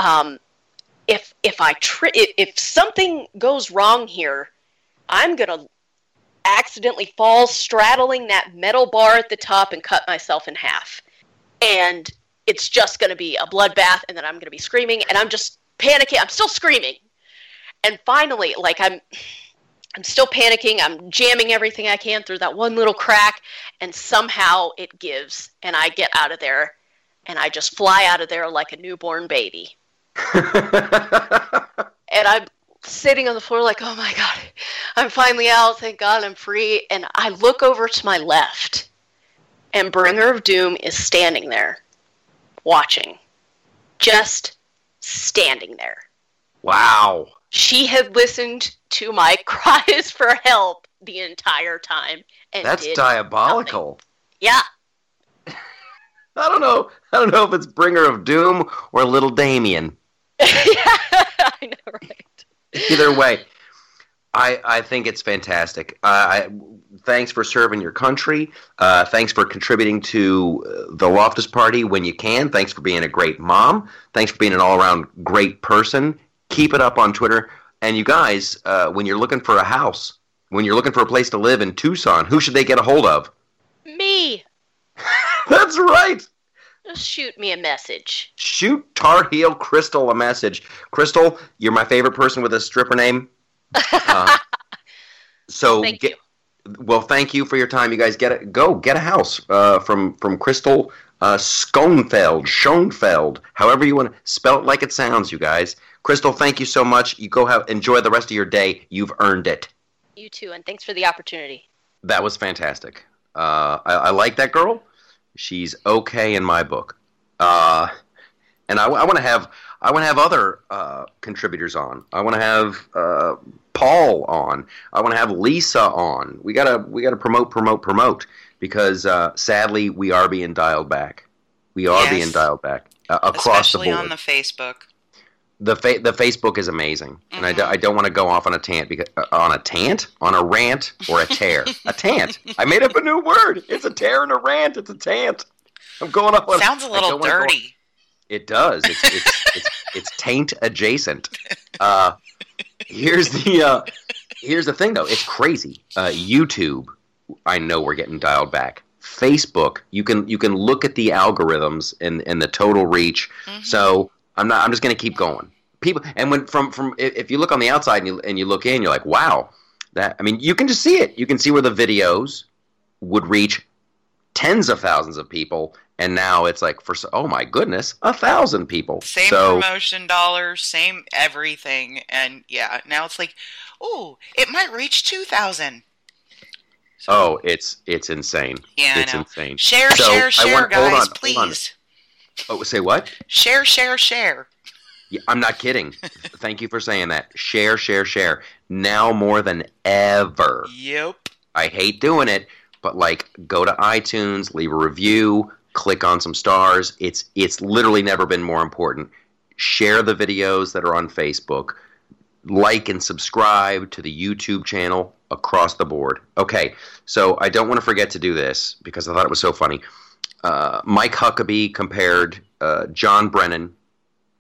S4: If something goes wrong here, I'm going to accidentally fall straddling that metal bar at the top and cut myself in half. And it's just going to be a bloodbath, and then I'm going to be screaming, and I'm just panicking. I'm still screaming. And finally, I'm still panicking. I'm jamming everything I can through that one little crack, and somehow it gives, and I get out of there, and I just fly out of there like a newborn baby. And I'm sitting on the floor like, oh my God, I'm finally out. Thank God I'm free. And I look over to my left, and Bringer of Doom is standing there, watching. Just standing there.
S1: Wow.
S4: She had listened to my cries for help the entire time. And
S1: that's diabolical.
S4: Nothing. Yeah.
S1: I don't know if it's Bringer of Doom or Little Damien.
S4: Yeah, I know, right?
S1: Either way, I think it's fantastic. Thanks for serving your country. Thanks for contributing to the Loftus Party when you can. Thanks for being a great mom. Thanks for being an all-around great person. Keep it up on Twitter. And you guys, when you're looking for a house, when you're looking for a place to live in Tucson, who should they get a hold of?
S4: Me.
S1: That's right.
S4: Just shoot me a message.
S1: Shoot Tar Heel Crystal a message. Crystal, you're my favorite person with a stripper name. So
S4: thank you.
S1: Well, thank you for your time. You guys get a house from Crystal Schoenfeld, however you want to spell it like it sounds, you guys. Crystal, thank you so much. You go enjoy the rest of your day. You've earned it.
S4: You too, and thanks for the opportunity.
S1: That was fantastic. I like that girl. She's okay in my book. And I want to have other contributors on. I want to have Paul on. I want to have Lisa on. We gotta promote because sadly we are being dialed back. We are being dialed back across
S2: especially
S1: the board.
S2: On the Facebook.
S1: The Facebook is amazing, and I don't want to go off on a rant or a tear. A tant. I made up a new word. It's a tear and a rant. It's a tant. I'm going off on.
S2: Sounds a little dirty.
S1: It does. It's taint adjacent. Here's the thing though. It's crazy. YouTube, I know we're getting dialed back. Facebook, you can look at the algorithms and the total reach. Mm-hmm. So I'm just going to keep going. People, and when from if you look on the outside and you look in, you're like, wow, you can just see it. You can see where the videos would reach tens of thousands of people, and now it's like oh my goodness, 1,000 people.
S2: Same promotion dollars, same everything, and yeah, now it's like, oh, it might reach 2,000.
S1: So, it's insane.
S2: Yeah,
S1: it's
S2: I know.
S1: Insane.
S2: Share, guys, please.
S1: Oh, say what?
S2: Share.
S1: Yeah, I'm not kidding. Thank you for saying that. Share. Now more than ever.
S2: Yep.
S1: I hate doing it, but go to iTunes, leave a review, click on some stars. It's literally never been more important. Share the videos that are on Facebook. Like and subscribe to the YouTube channel across the board. Okay, so I don't want to forget to do this because I thought it was so funny. Mike Huckabee compared John Brennan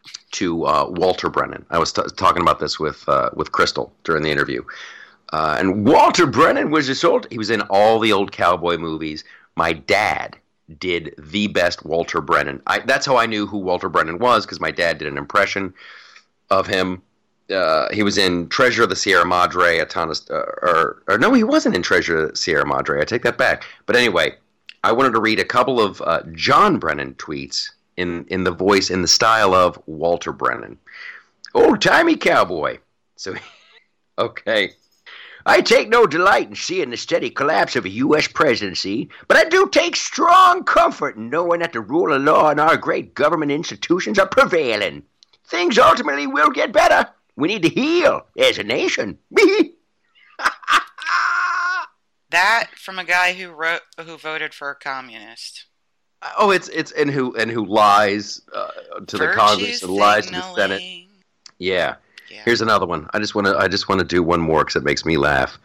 S1: Walter Brennan. I was talking about this with Crystal during the interview. And Walter Brennan was he was in all the old cowboy movies. My dad did the best Walter Brennan. That's how I knew who Walter Brennan was, because my dad did an impression of him. He was in Treasure of the Sierra Madre, or no, he wasn't in Treasure of the Sierra Madre. I take that back. But anyway, I wanted to read a couple of John Brennan tweets in the style of Walter Brennan. Old-timey cowboy. So, okay. I take no delight in seeing the steady collapse of a U.S. presidency, but I do take strong comfort in knowing that the rule of law and our great government institutions are prevailing. Things ultimately will get better. We need to heal as a nation.
S2: That from a guy who voted for a communist.
S1: Oh, it's who lies to the Congress and lies to the Senate. Yeah. Yeah. Here's another one. I just want to do one more because it makes me laugh.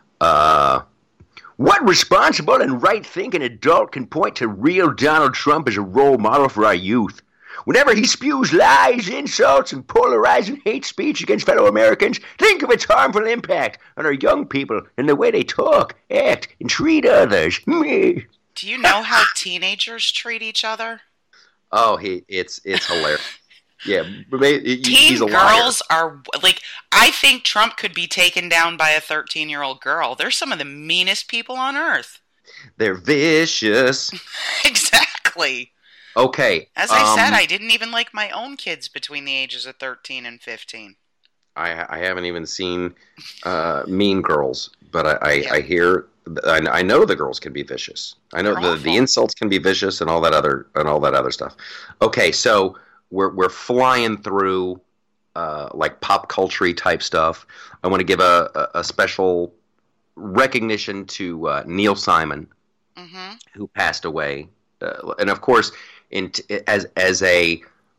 S1: What responsible and right-thinking adult can point to real Donald Trump as a role model for our youth? Whenever he spews lies, insults, and polarizing hate speech against fellow Americans, think of its harmful impact on our young people and the way they talk, act, and treat others.
S2: Do you know how teenagers treat each other?
S1: Oh, it's hilarious. Yeah,
S2: teen girls are like, I think Trump could be taken down by a 13-year-old girl. They're some of the meanest people on earth.
S1: They're vicious.
S2: Exactly.
S1: Okay.
S2: As I said, I didn't even like my own kids between the ages of 13 and 15.
S1: I haven't even seen Mean Girls, but I hear, I know the girls can be vicious. I know the insults can be vicious and all that other stuff. Okay, so we're flying through like pop culture type stuff. I want to give a special recognition to Neil Simon, who passed away, and of course, as a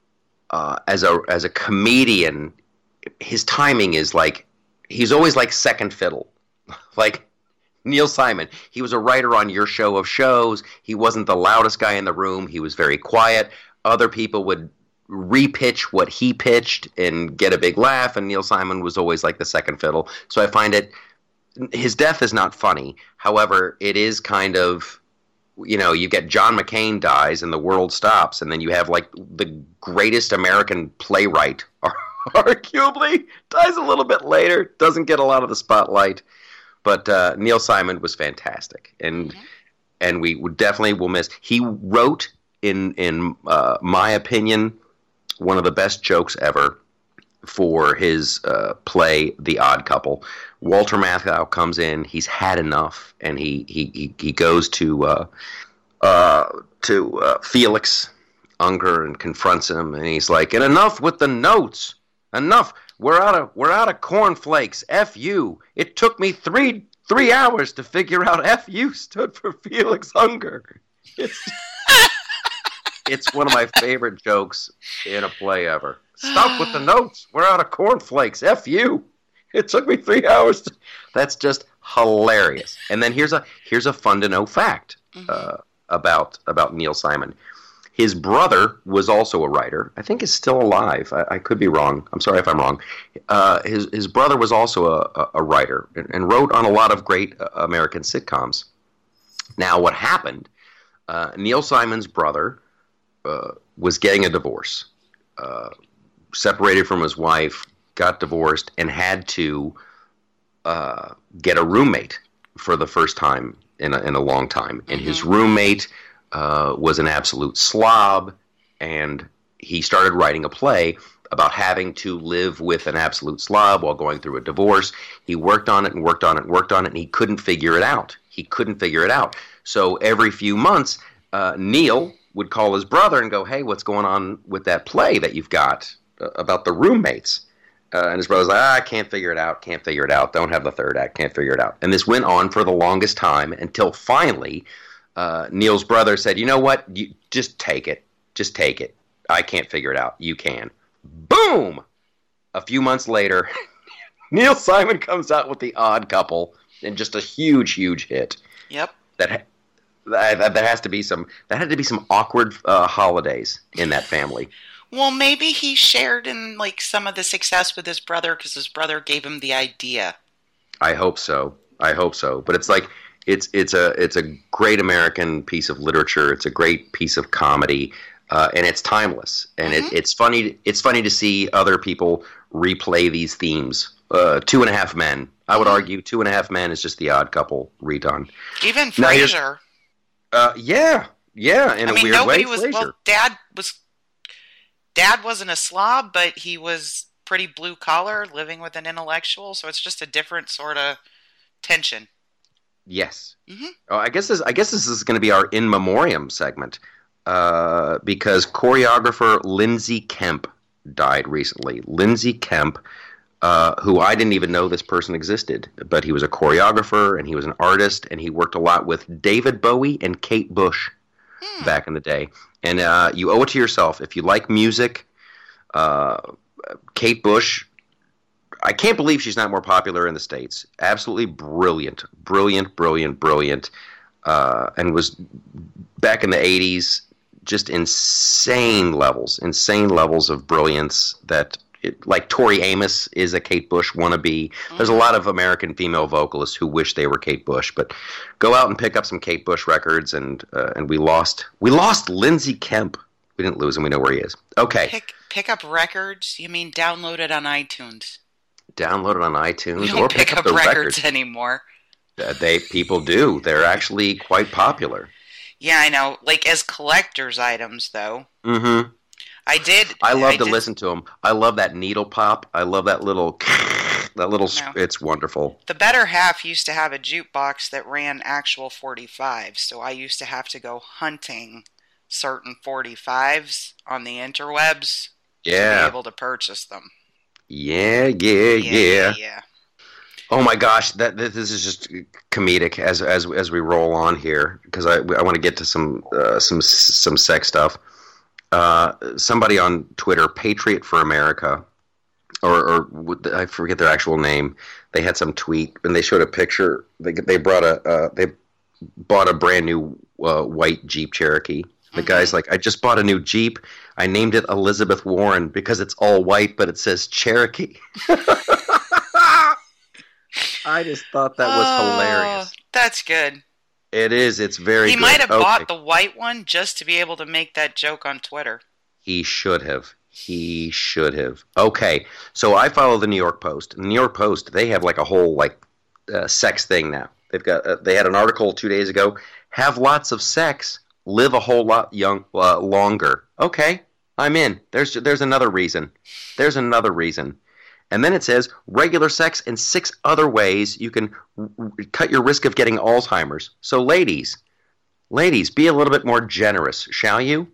S1: comedian, his timing is like he's always like second fiddle, like. Neil Simon, he was a writer on Your Show of Shows. He wasn't the loudest guy in the room. He was very quiet. Other people would repitch what he pitched and get a big laugh, and Neil Simon was always like the second fiddle. So I find his death is not funny. However, it is kind of, you get John McCain dies and the world stops, and then you have like the greatest American playwright, arguably, dies a little bit later, doesn't get a lot of the spotlight. But Neil Simon was fantastic, and we definitely will miss. He wrote, in my opinion, one of the best jokes ever for his play The Odd Couple. Walter Matthau comes in. He's had enough, and he goes to Felix Unger and confronts him, and he's like, "And enough with the notes. Enough. We're out of cornflakes. F you. It took me three hours to figure out F you stood for Felix Unger." It's one of my favorite jokes in a play ever. Stop with the notes. We're out of cornflakes. F you. It took me 3 hours. That's just hilarious. And then here's a fun to know fact about Neil Simon. His brother was also a writer. I think he's still alive. I could be wrong. I'm sorry if I'm wrong. His brother was also a writer and wrote on a lot of great American sitcoms. Now, what happened, Neil Simon's brother was getting a divorce, separated from his wife, got divorced, and had to get a roommate for the first time in a long time. And his roommate was an absolute slob, and he started writing a play about having to live with an absolute slob while going through a divorce. He worked on it and worked on it and worked on it, and he couldn't figure it out. So every few months, Neil would call his brother and go, "Hey, what's going on with that play that you've got about the roommates?" And his brother's like, "I can't figure it out, don't have the third act, can't figure it out." And this went on for the longest time until finally Neil's brother said, "You know what? You just take it. I can't figure it out. You can." Boom! A few months later, Neil Simon comes out with The Odd Couple, and just a huge hit.
S2: Yep.
S1: That had to be some awkward holidays in that family.
S2: Well, maybe he shared in like some of the success with his brother because his brother gave him the idea.
S1: I hope so. But it's like it's a great American piece of literature. It's a great piece of comedy, and it's timeless. And it's funny. It's funny to see other people replay these themes. 2.5 Men. I would argue 2.5 Men is just The Odd Couple redone.
S2: Even Frasier.
S1: Yeah. In a weird way,
S2: was. Well, Dad wasn't a slob, but he was pretty blue collar, living with an intellectual. So it's just a different sort of tension.
S1: Yes. Oh, I guess this is going to be our in memoriam segment, because choreographer Lindsay Kemp died recently. Lindsay Kemp, who I didn't even know this person existed, but he was a choreographer and he was an artist, and he worked a lot with David Bowie and Kate Bush back in the day. And you owe it to yourself. If you like music, Kate Bush, I can't believe she's not more popular in the States. Absolutely brilliant. And was, back in the 80s, just insane levels of brilliance that, like Tori Amos is a Kate Bush wannabe. There's a lot of American female vocalists who wish they were Kate Bush, but go out and pick up some Kate Bush records, and we lost Lindsay Kemp. We didn't lose him. We know where he is. Okay.
S2: Pick up records? You mean download it on iTunes?
S1: Download it on iTunes,
S2: we don't
S1: or
S2: pick up
S1: the
S2: records anymore.
S1: People do. They're actually quite popular.
S2: Yeah, I know. Like as collector's items, though.
S1: Mm-hmm.
S2: I
S1: love to listen to them. I love that needle pop. I love that little. No. It's wonderful.
S2: The better half used to have a jukebox that ran actual 45s, so I used to have to go hunting certain 45s on the interwebs to be able to purchase them.
S1: Yeah. Oh my gosh, this is just comedic as we roll on here, because I want to get to some sex stuff. Somebody on Twitter, Patriot for America, or I forget their actual name. They had some tweet and they showed a picture. They bought a brand new white Jeep Cherokee. The guy's like, I just bought a new Jeep. I named it Elizabeth Warren because it's all white, but it says Cherokee. I just thought that was hilarious.
S2: That's good.
S1: It is. It's very good.
S2: He might have bought the white one just to be able to make that joke on Twitter.
S1: He should have. Okay, so I follow the New York Post. The New York Post, they have like a whole sex thing now. They had an article 2 days ago. Have lots of sex, live a whole lot longer. Okay, I'm in. There's another reason. And then it says, regular sex and 6 other ways you can cut your risk of getting Alzheimer's. So ladies, be a little bit more generous, shall you?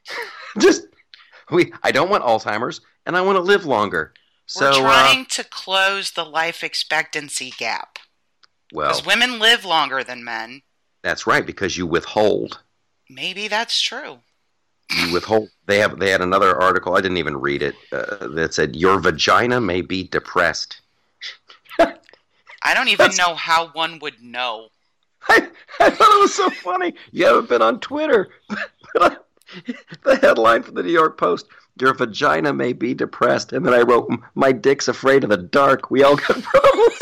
S1: I don't want Alzheimer's, and I want to live longer.
S2: We're trying to close the life expectancy gap.
S1: Well,
S2: because women live longer than men.
S1: That's right, because you withhold.
S2: Maybe that's true.
S1: You withhold. They had another article. I didn't even read it. That said, your vagina may be depressed.
S2: I don't even know how one would know.
S1: I thought it was so funny. You haven't been on Twitter. The headline from the New York Post: your vagina may be depressed. And then I wrote, my dick's afraid of the dark. We all got problems.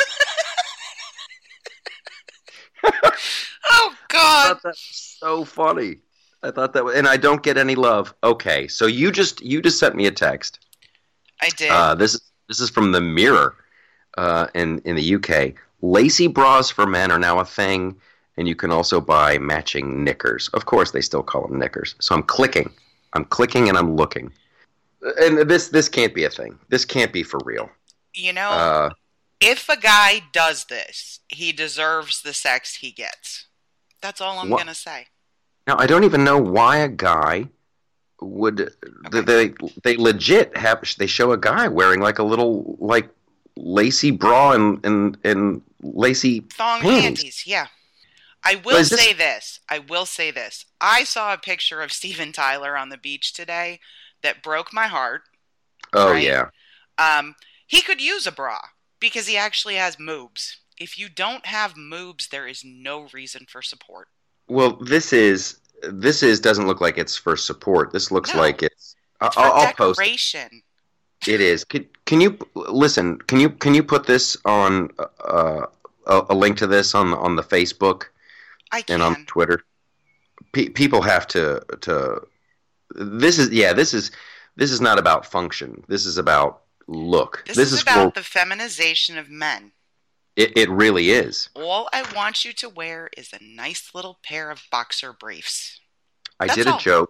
S2: Oh God!
S1: I thought that was so funny. I thought that was, and I don't get any love. Okay, so you just sent me a text.
S2: I did.
S1: This is from the Mirror, in the UK. Lacy bras for men are now a thing, and you can also buy matching knickers. Of course, they still call them knickers. So I'm clicking, and I'm looking, and this can't be a thing. This can't be for real.
S2: You know, if a guy does this, he deserves the sex he gets. That's all I'm gonna say.
S1: Now, I don't even know why a guy would. Okay. They legit have. They show a guy wearing like a little lacy bra and lacy
S2: thong panties. Yeah, I will say this. I saw a picture of Steven Tyler on the beach today that broke my heart.
S1: Oh right? Yeah.
S2: He could use a bra because he actually has moobs. If you don't have moobs, there is no reason for support. Well,
S1: this doesn't look like it's for support. This looks like it's.
S2: It's for
S1: I'll post.
S2: decoration.
S1: It is. Can you listen? Can you put this on a link to this on the Facebook and on Twitter? People have to. This is not about function. This is about look.
S2: This is about the feminization of men.
S1: It really is.
S2: All I want you to wear is a nice little pair of boxer briefs.
S1: I did a joke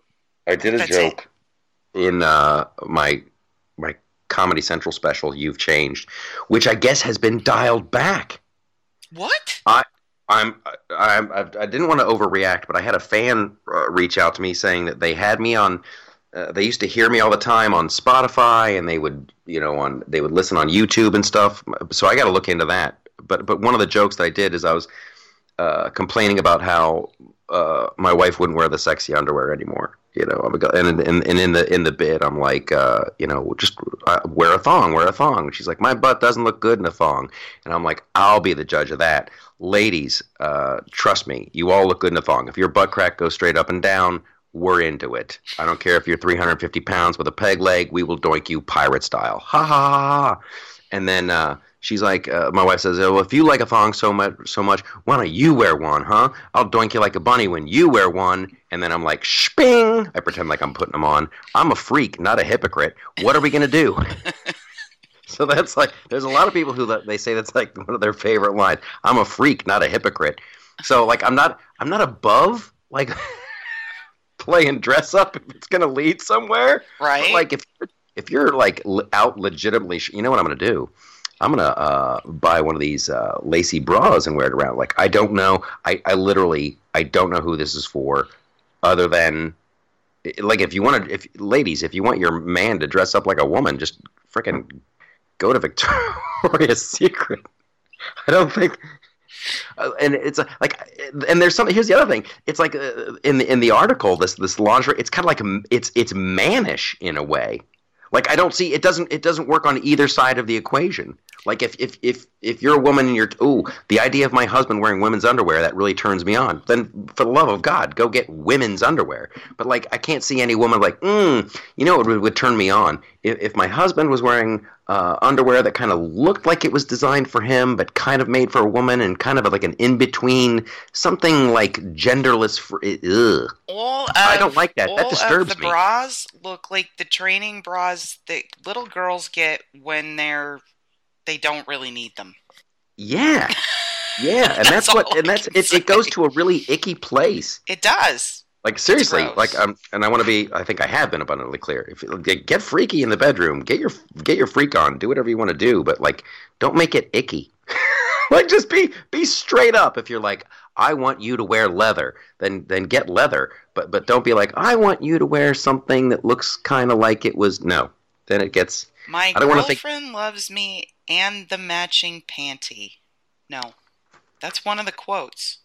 S1: in my Comedy Central special, You've Changed, which I guess has been dialed back.
S2: What?
S1: I didn't want to overreact, but I had a fan reach out to me saying that they had me on. They used to hear me all the time on Spotify, and they would listen on YouTube and stuff. So I got to look into that. But one of the jokes that I did is I was complaining about how my wife wouldn't wear the sexy underwear anymore. And in the bit, I'm like, just wear a thong. She's like, my butt doesn't look good in a thong, and I'm like, I'll be the judge of that. Ladies, trust me, you all look good in a thong. If your butt crack goes straight up and down, we're into it. I don't care if you're 350 pounds with a peg leg. We will doink you pirate style. Ha ha ha. And then she's like, my wife says, well, if you like a thong so much, why don't you wear one, huh? I'll doink you like a bunny when you wear one. And then I'm like, shping. I pretend like I'm putting them on. I'm a freak, not a hypocrite. What are we going to do? So that's like, there's a lot of people who they say that's like one of their favorite lines. I'm a freak, not a hypocrite. So like, I'm not above like playing dress up if it's going to lead somewhere.
S2: Right.
S1: But like if you're like out legitimately, you know what I'm going to do? I'm going to buy one of these lacy bras and wear it around. Like, I don't know. I literally don't know who this is for other than, like, ladies, if you want your man to dress up like a woman, just freaking go to Victoria's Secret. I don't think, and it's like, and there's something, here's the other thing. It's like in the article, this lingerie, it's kind of like, it's mannish in a way. Like, I don't see, it doesn't work on either side of the equation. Like, if you're a woman and the idea of my husband wearing women's underwear, that really turns me on. Then, for the love of God, go get women's underwear. But, like, I can't see any woman like, it would turn me on. If my husband was wearing underwear that kind of looked like it was designed for him, but kind of made for a woman, and kind of like an in-between, something like genderless. I don't like that. That disturbs me.
S2: The bras look like the training bras that little girls get when they don't really need them.
S1: Yeah. Yeah, and that's it goes to a really icky place.
S2: It does.
S1: Like, seriously, like, and I want to be, I think I have been abundantly clear. Get freaky in the bedroom, get your freak on, do whatever you want to do, but like, don't make it icky. Like, just be straight up. If you're like, I want you to wear leather, then get leather, but don't be like, I want you to wear something that looks kind of like it was. No, then it gets.
S2: My girlfriend loves me and the matching panty. No, that's one of the quotes.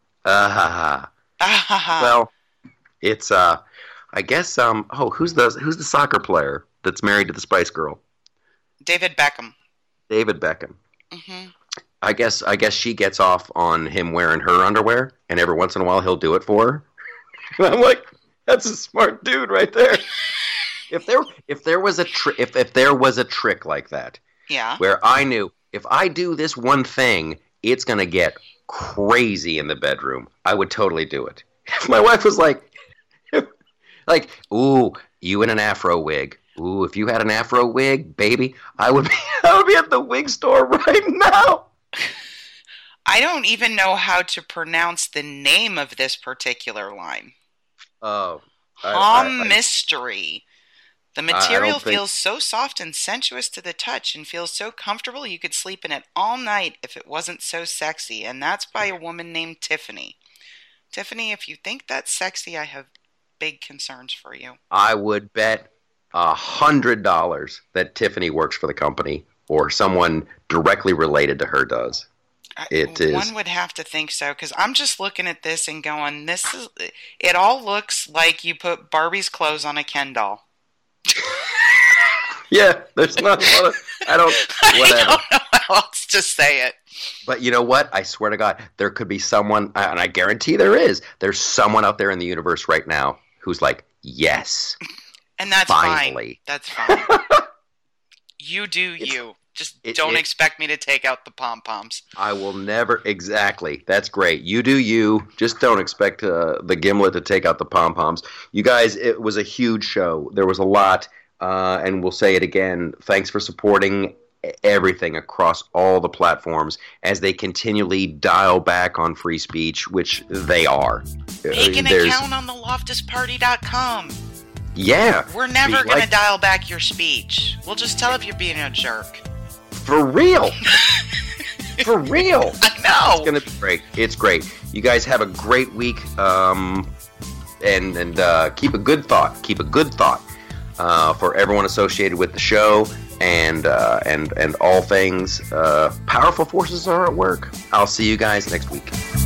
S1: Well, it's I guess who's the soccer player that's married to the Spice Girl?
S2: David Beckham.
S1: Mm-hmm. I guess she gets off on him wearing her underwear, and every once in a while he'll do it for her. And I'm like, that's a smart dude right there. If there was a trick like that,
S2: yeah, where
S1: I knew if I do this one thing, it's gonna get crazy in the bedroom, I would totally do it. If my wife was like, ooh, you in an afro wig. Ooh, if you had an afro wig, baby, I would be at the wig store right now.
S2: I don't even know how to pronounce the name of this particular line.
S1: Oh,
S2: mystery. The material feels so soft and sensuous to the touch and feels so comfortable you could sleep in it all night if it wasn't so sexy. And that's by a woman named Tiffany. Tiffany, if you think that's sexy, I have big concerns for you.
S1: I would bet $100 that Tiffany works for the company or someone directly related to her does.
S2: One would have to think so, because I'm just looking at this and going, it all looks like you put Barbie's clothes on a Ken doll.
S1: Yeah, there's not a lot of, whatever.
S2: I don't know how else to say it.
S1: But you know what? I swear to God, there could be someone, and I guarantee there's someone out there in the universe right now who's like, yes.
S2: And that's
S1: Finally.
S2: fine. That's fine. You do you. Just don't expect me to take out the pom-poms.
S1: I will never. Exactly. That's great. You do you. Just don't expect the Gimlet to take out the pom-poms. You guys, it was a huge show. There was a lot. And we'll say it again. Thanks for supporting everything across all the platforms as they continually dial back on free speech, which they are.
S2: Make an account on theloftusparty.com.
S1: Yeah.
S2: We're never going to dial back your speech. We'll just tell if you're being a jerk.
S1: For real. For real.
S2: I know.
S1: It's going to be great. It's great. You guys have a great week. And keep a good thought. Keep a good thought for everyone associated with the show and all things. Powerful forces are at work. I'll see you guys next week.